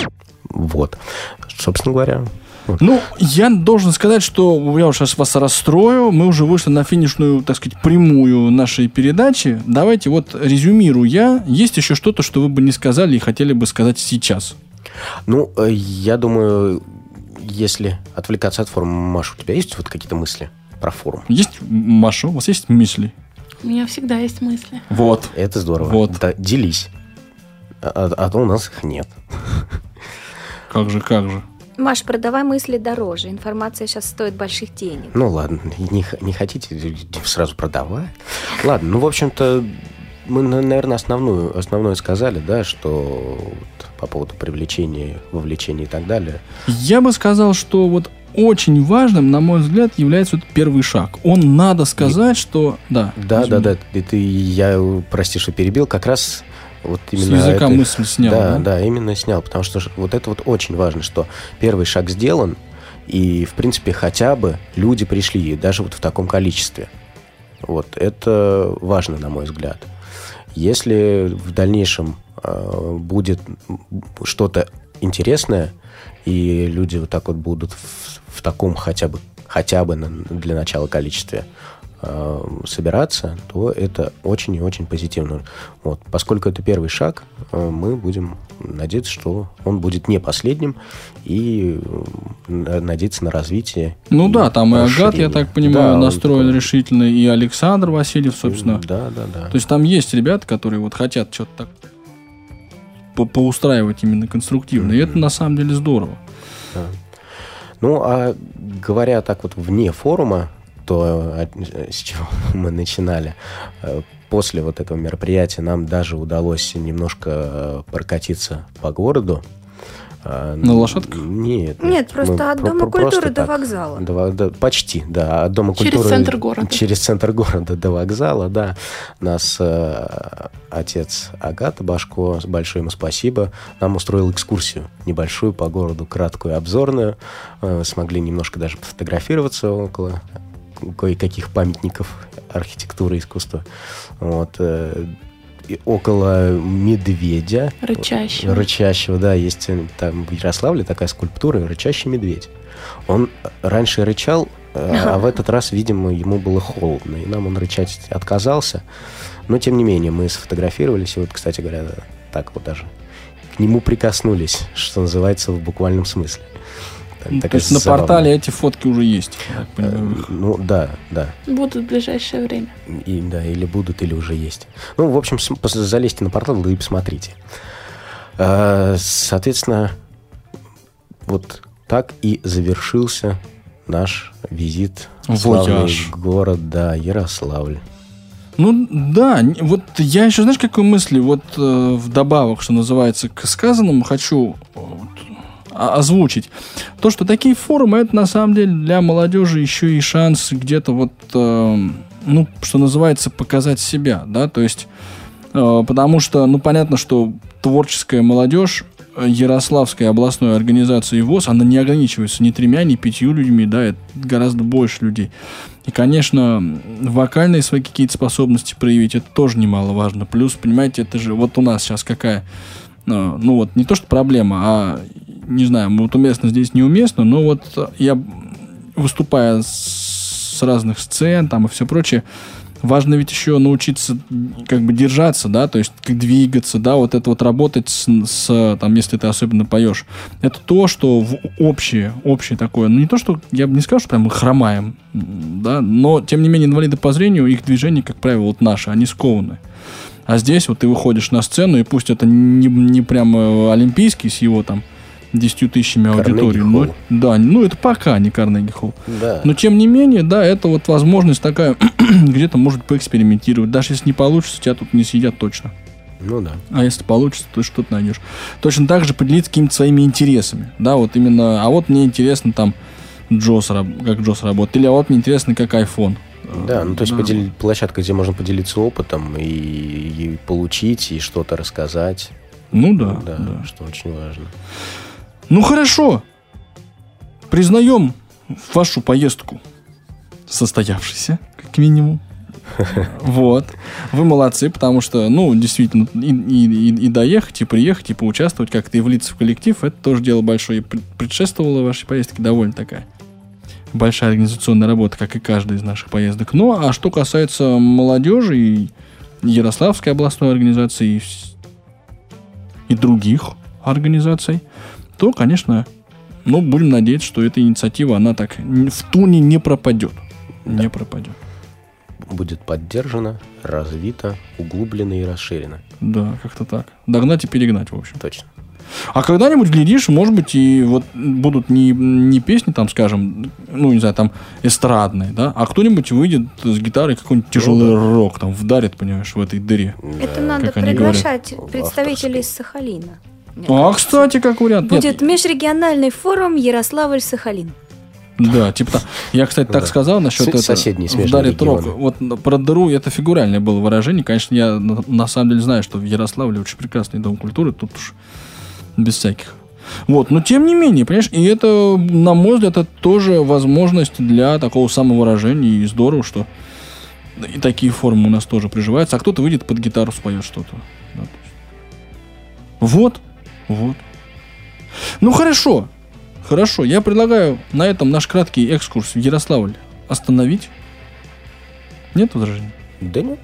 Вот. Собственно говоря... Ну, я должен сказать, что я уж сейчас вас расстрою. Мы уже вышли на финишную, так сказать, прямую нашей передачи. Давайте вот резюмируя. Есть еще что-то, что вы бы не сказали и хотели бы сказать сейчас? Ну, я думаю, если отвлекаться от форума, Маша, у тебя есть вот какие-то мысли про форум? Есть, Маша, у вас есть мысли? У меня всегда есть мысли. Вот. Это здорово. Вот. Да, делись. А то у нас их нет. Как же. Маш, продавай мысли дороже. Информация сейчас стоит больших денег. Ну ладно, не хотите сразу продавать? Ладно, ну в общем-то мы, наверное, основное сказали, да, что по поводу привлечения, вовлечения и так далее. Я бы сказал, что вот очень важным, на мой взгляд, является вот первый шаг. Он надо сказать, что... Да, это я, прости, что перебил, как раз вот именно... С языка мысль снял, да, именно снял, потому что вот это вот очень важно, что первый шаг сделан, и, в принципе, хотя бы люди пришли, даже вот в таком количестве. Вот, это важно, на мой взгляд. Если в дальнейшем будет что-то интересное, и люди вот так вот будут в таком хотя бы для начала количестве собираться, то это очень и очень позитивно. Вот. Поскольку это первый шаг, мы будем надеяться, что он будет не последним, и надеяться на развитие. Ну да, там и Агат, я так понимаю, настроен решительно, и Александр Васильев, собственно. Да. То есть там есть ребята, которые вот хотят что-то так поустраивать именно конструктивно, и это на самом деле здорово. Да. Ну, а говоря так вот вне форума, то, с чего мы начинали, после вот этого мероприятия нам даже удалось немножко прокатиться по городу. На лошадках? Нет, просто от Дома культуры до вокзала. Почти, да. От Дома культуры... Через центр города. Через центр города до вокзала, да. Нас отец Агата Башко, большое ему спасибо, нам устроил экскурсию небольшую по городу, краткую, обзорную. Смогли немножко даже пофотографироваться около кое-каких памятников архитектуры и искусства. Вот. Около медведя. Рычащего, да, есть там в Ярославле такая скульптура «Рычащий медведь». Он раньше рычал, а в этот раз, видимо, ему было холодно, и нам он рычать отказался. Но, тем не менее, мы сфотографировались, и вот, кстати говоря, так вот даже к нему прикоснулись, что называется, в буквальном смысле. То есть на портале эти фотки уже есть? Ну, да. Будут в ближайшее время. Или будут, или уже есть. Ну, в общем, залезьте на портал, да и посмотрите. Соответственно, вот так и завершился наш визит в славный город, да, Ярославль. Ну, да, вот я еще, знаешь, какой мысли, вот вдобавок, что называется, к сказанному хочу озвучить. То, что такие форумы, это на самом деле для молодежи еще и шанс где-то вот, что называется, показать себя, да, то есть, потому что, понятно, что творческая молодежь Ярославской областной организации ВОС, она не ограничивается ни 3, ни 5 людьми, да, это гораздо больше людей. И, конечно, вокальные свои какие-то способности проявить, это тоже немаловажно. Плюс, понимаете, это же вот у нас сейчас какая, не то что проблема, а не знаю, вот уместно здесь, неуместно, но вот я, выступая с разных сцен там и все прочее, важно ведь еще научиться как бы держаться, да, то есть как двигаться, да, вот это вот работать с там, если ты особенно поешь. Это то, что в общее такое, не то, что, я бы не сказал, что прям мы хромаем, да, но, тем не менее, инвалиды по зрению, их движения, как правило, вот наши, они скованы. А здесь вот ты выходишь на сцену, и пусть это не прям олимпийский с его там 10 тысячами аудитории. Это пока не Карнеги Холл. Да. Но тем не менее, да, это вот возможность такая, где-то может поэкспериментировать. Даже если не получится, тебя тут не сидят точно. Ну да. А если получится, то что-то найдешь. Точно так же поделиться какими-то своими интересами. Да, вот именно, а вот мне интересно там как Джос работает, или а вот мне интересно, как iPhone. Да, то есть площадка, где можно поделиться опытом и получить, и что-то рассказать. Да. Что очень важно. Ну, хорошо. Признаем вашу поездку состоявшейся, как минимум. Вот. Вы молодцы, потому что, действительно, и доехать, и приехать, и поучаствовать, как-то и влиться в коллектив, это тоже дело большое. И предшествовала вашей поездке довольно такая большая организационная работа, как и каждая из наших поездок. Ну, а что касается молодежи и Ярославской областной организации, и других организаций, то, конечно, будем надеяться, что эта инициатива, она так в туне не пропадет. Да. Не пропадет. Будет поддержана, развита, углублена и расширена. Да, как-то так. Догнать и перегнать, в общем. Точно. А когда-нибудь, глядишь, может быть, и вот будут не песни, там, скажем, не знаю, там, эстрадные, да, а кто-нибудь выйдет с гитарой, какой-нибудь тяжелый рок, там, вдарит, понимаешь, в этой дыре. Это надо приглашать представителей из Сахалина. Кстати, как вариант. Будет межрегиональный форум Ярославль-Сахалин. Да, типа там. Я, кстати, так сказал насчет этого. Соседние смежные Вдарит рог. регионы. Вот про дыру это фигуральное было выражение. Конечно, я на самом деле знаю, что в Ярославле очень прекрасный дом культуры. Тут уж без всяких. Вот, но тем не менее, понимаешь, и это, на мой взгляд, это тоже возможность для такого самовыражения. И здорово, что и такие формы у нас тоже приживаются. А кто-то выйдет под гитару, споет что-то. Да, вот. Ну, хорошо, я предлагаю на этом наш краткий экскурс в Ярославль остановить. Нет возражений? Да нет.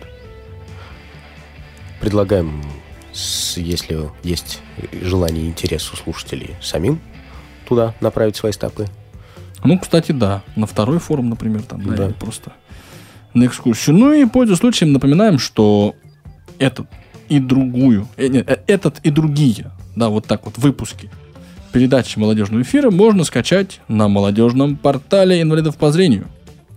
Предлагаем, если есть желание и интерес у слушателей, самим туда направить свои стопы. Ну, кстати, да. На второй форум, например, там, да. Просто на экскурсию. Ну и, пользуясь случаем, напоминаем, что этот и другие, да, вот так вот, выпуски передачи молодежного эфира можно скачать на молодежном портале инвалидов по зрению.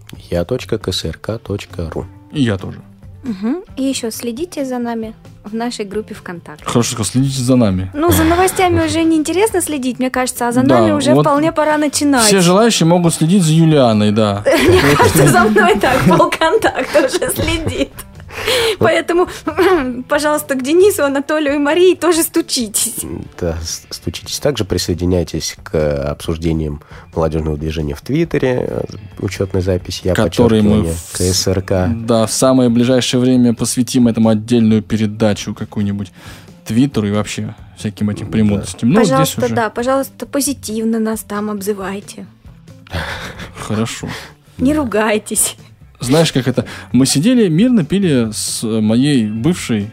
я.ксрк.ру. И я тоже. Угу. И еще следите за нами в нашей группе ВКонтакте. Хорошо сказал, следите за нами. Ну, за новостями уже неинтересно следить, мне кажется, а за нами уже вот вполне пора начинать. Все желающие могут следить за Юлианой, да. Мне кажется, за мной так полконтакта уже следит. Поэтому, пожалуйста, к Денису, Анатолию и Марии тоже стучитесь. Да, стучитесь. Также присоединяйтесь к обсуждениям молодежного движения в Твиттере, учетной записи, который мы КСРК. Да, в самое ближайшее время посвятим этому отдельную передачу какую-нибудь Твиттеру и вообще всяким этим премудростям. Да. Пожалуйста, здесь уже... пожалуйста, позитивно нас там обзывайте. Хорошо. Не ругайтесь. Знаешь, как это? Мы сидели, мирно пили с моей бывшей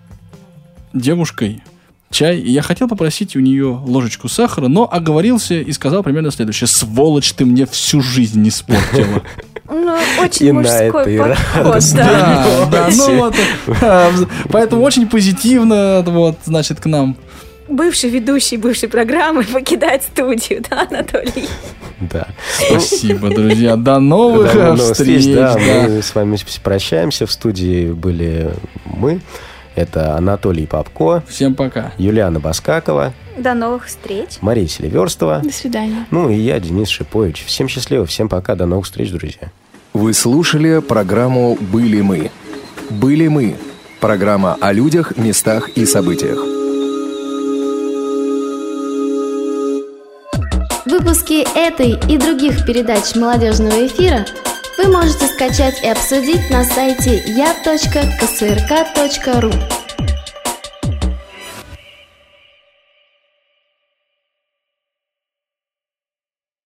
девушкой чай, и я хотел попросить у нее ложечку сахара, но оговорился и сказал примерно следующее: сволочь, ты мне всю жизнь испортила. Ну, очень мужской подход, да. Ну вот, поэтому очень позитивно, вот, значит, к нам. Бывший ведущий бывшей программы покидает студию, да, Анатолий? Да. Спасибо, друзья. До новых встреч. Да, мы с вами прощаемся. В студии были мы. Это Анатолий Попко. Всем пока. Юлиана Баскакова. До новых встреч. Мария Селиверстова. До свидания. Ну и я, Денис Шипович. Всем счастливо, всем пока. До новых встреч, друзья. Вы слушали программу «Были мы». «Были мы». Программа о людях, местах и событиях. Выпуски этой и других передач молодежного эфира вы можете скачать и обсудить на сайте я.ксрк.ру.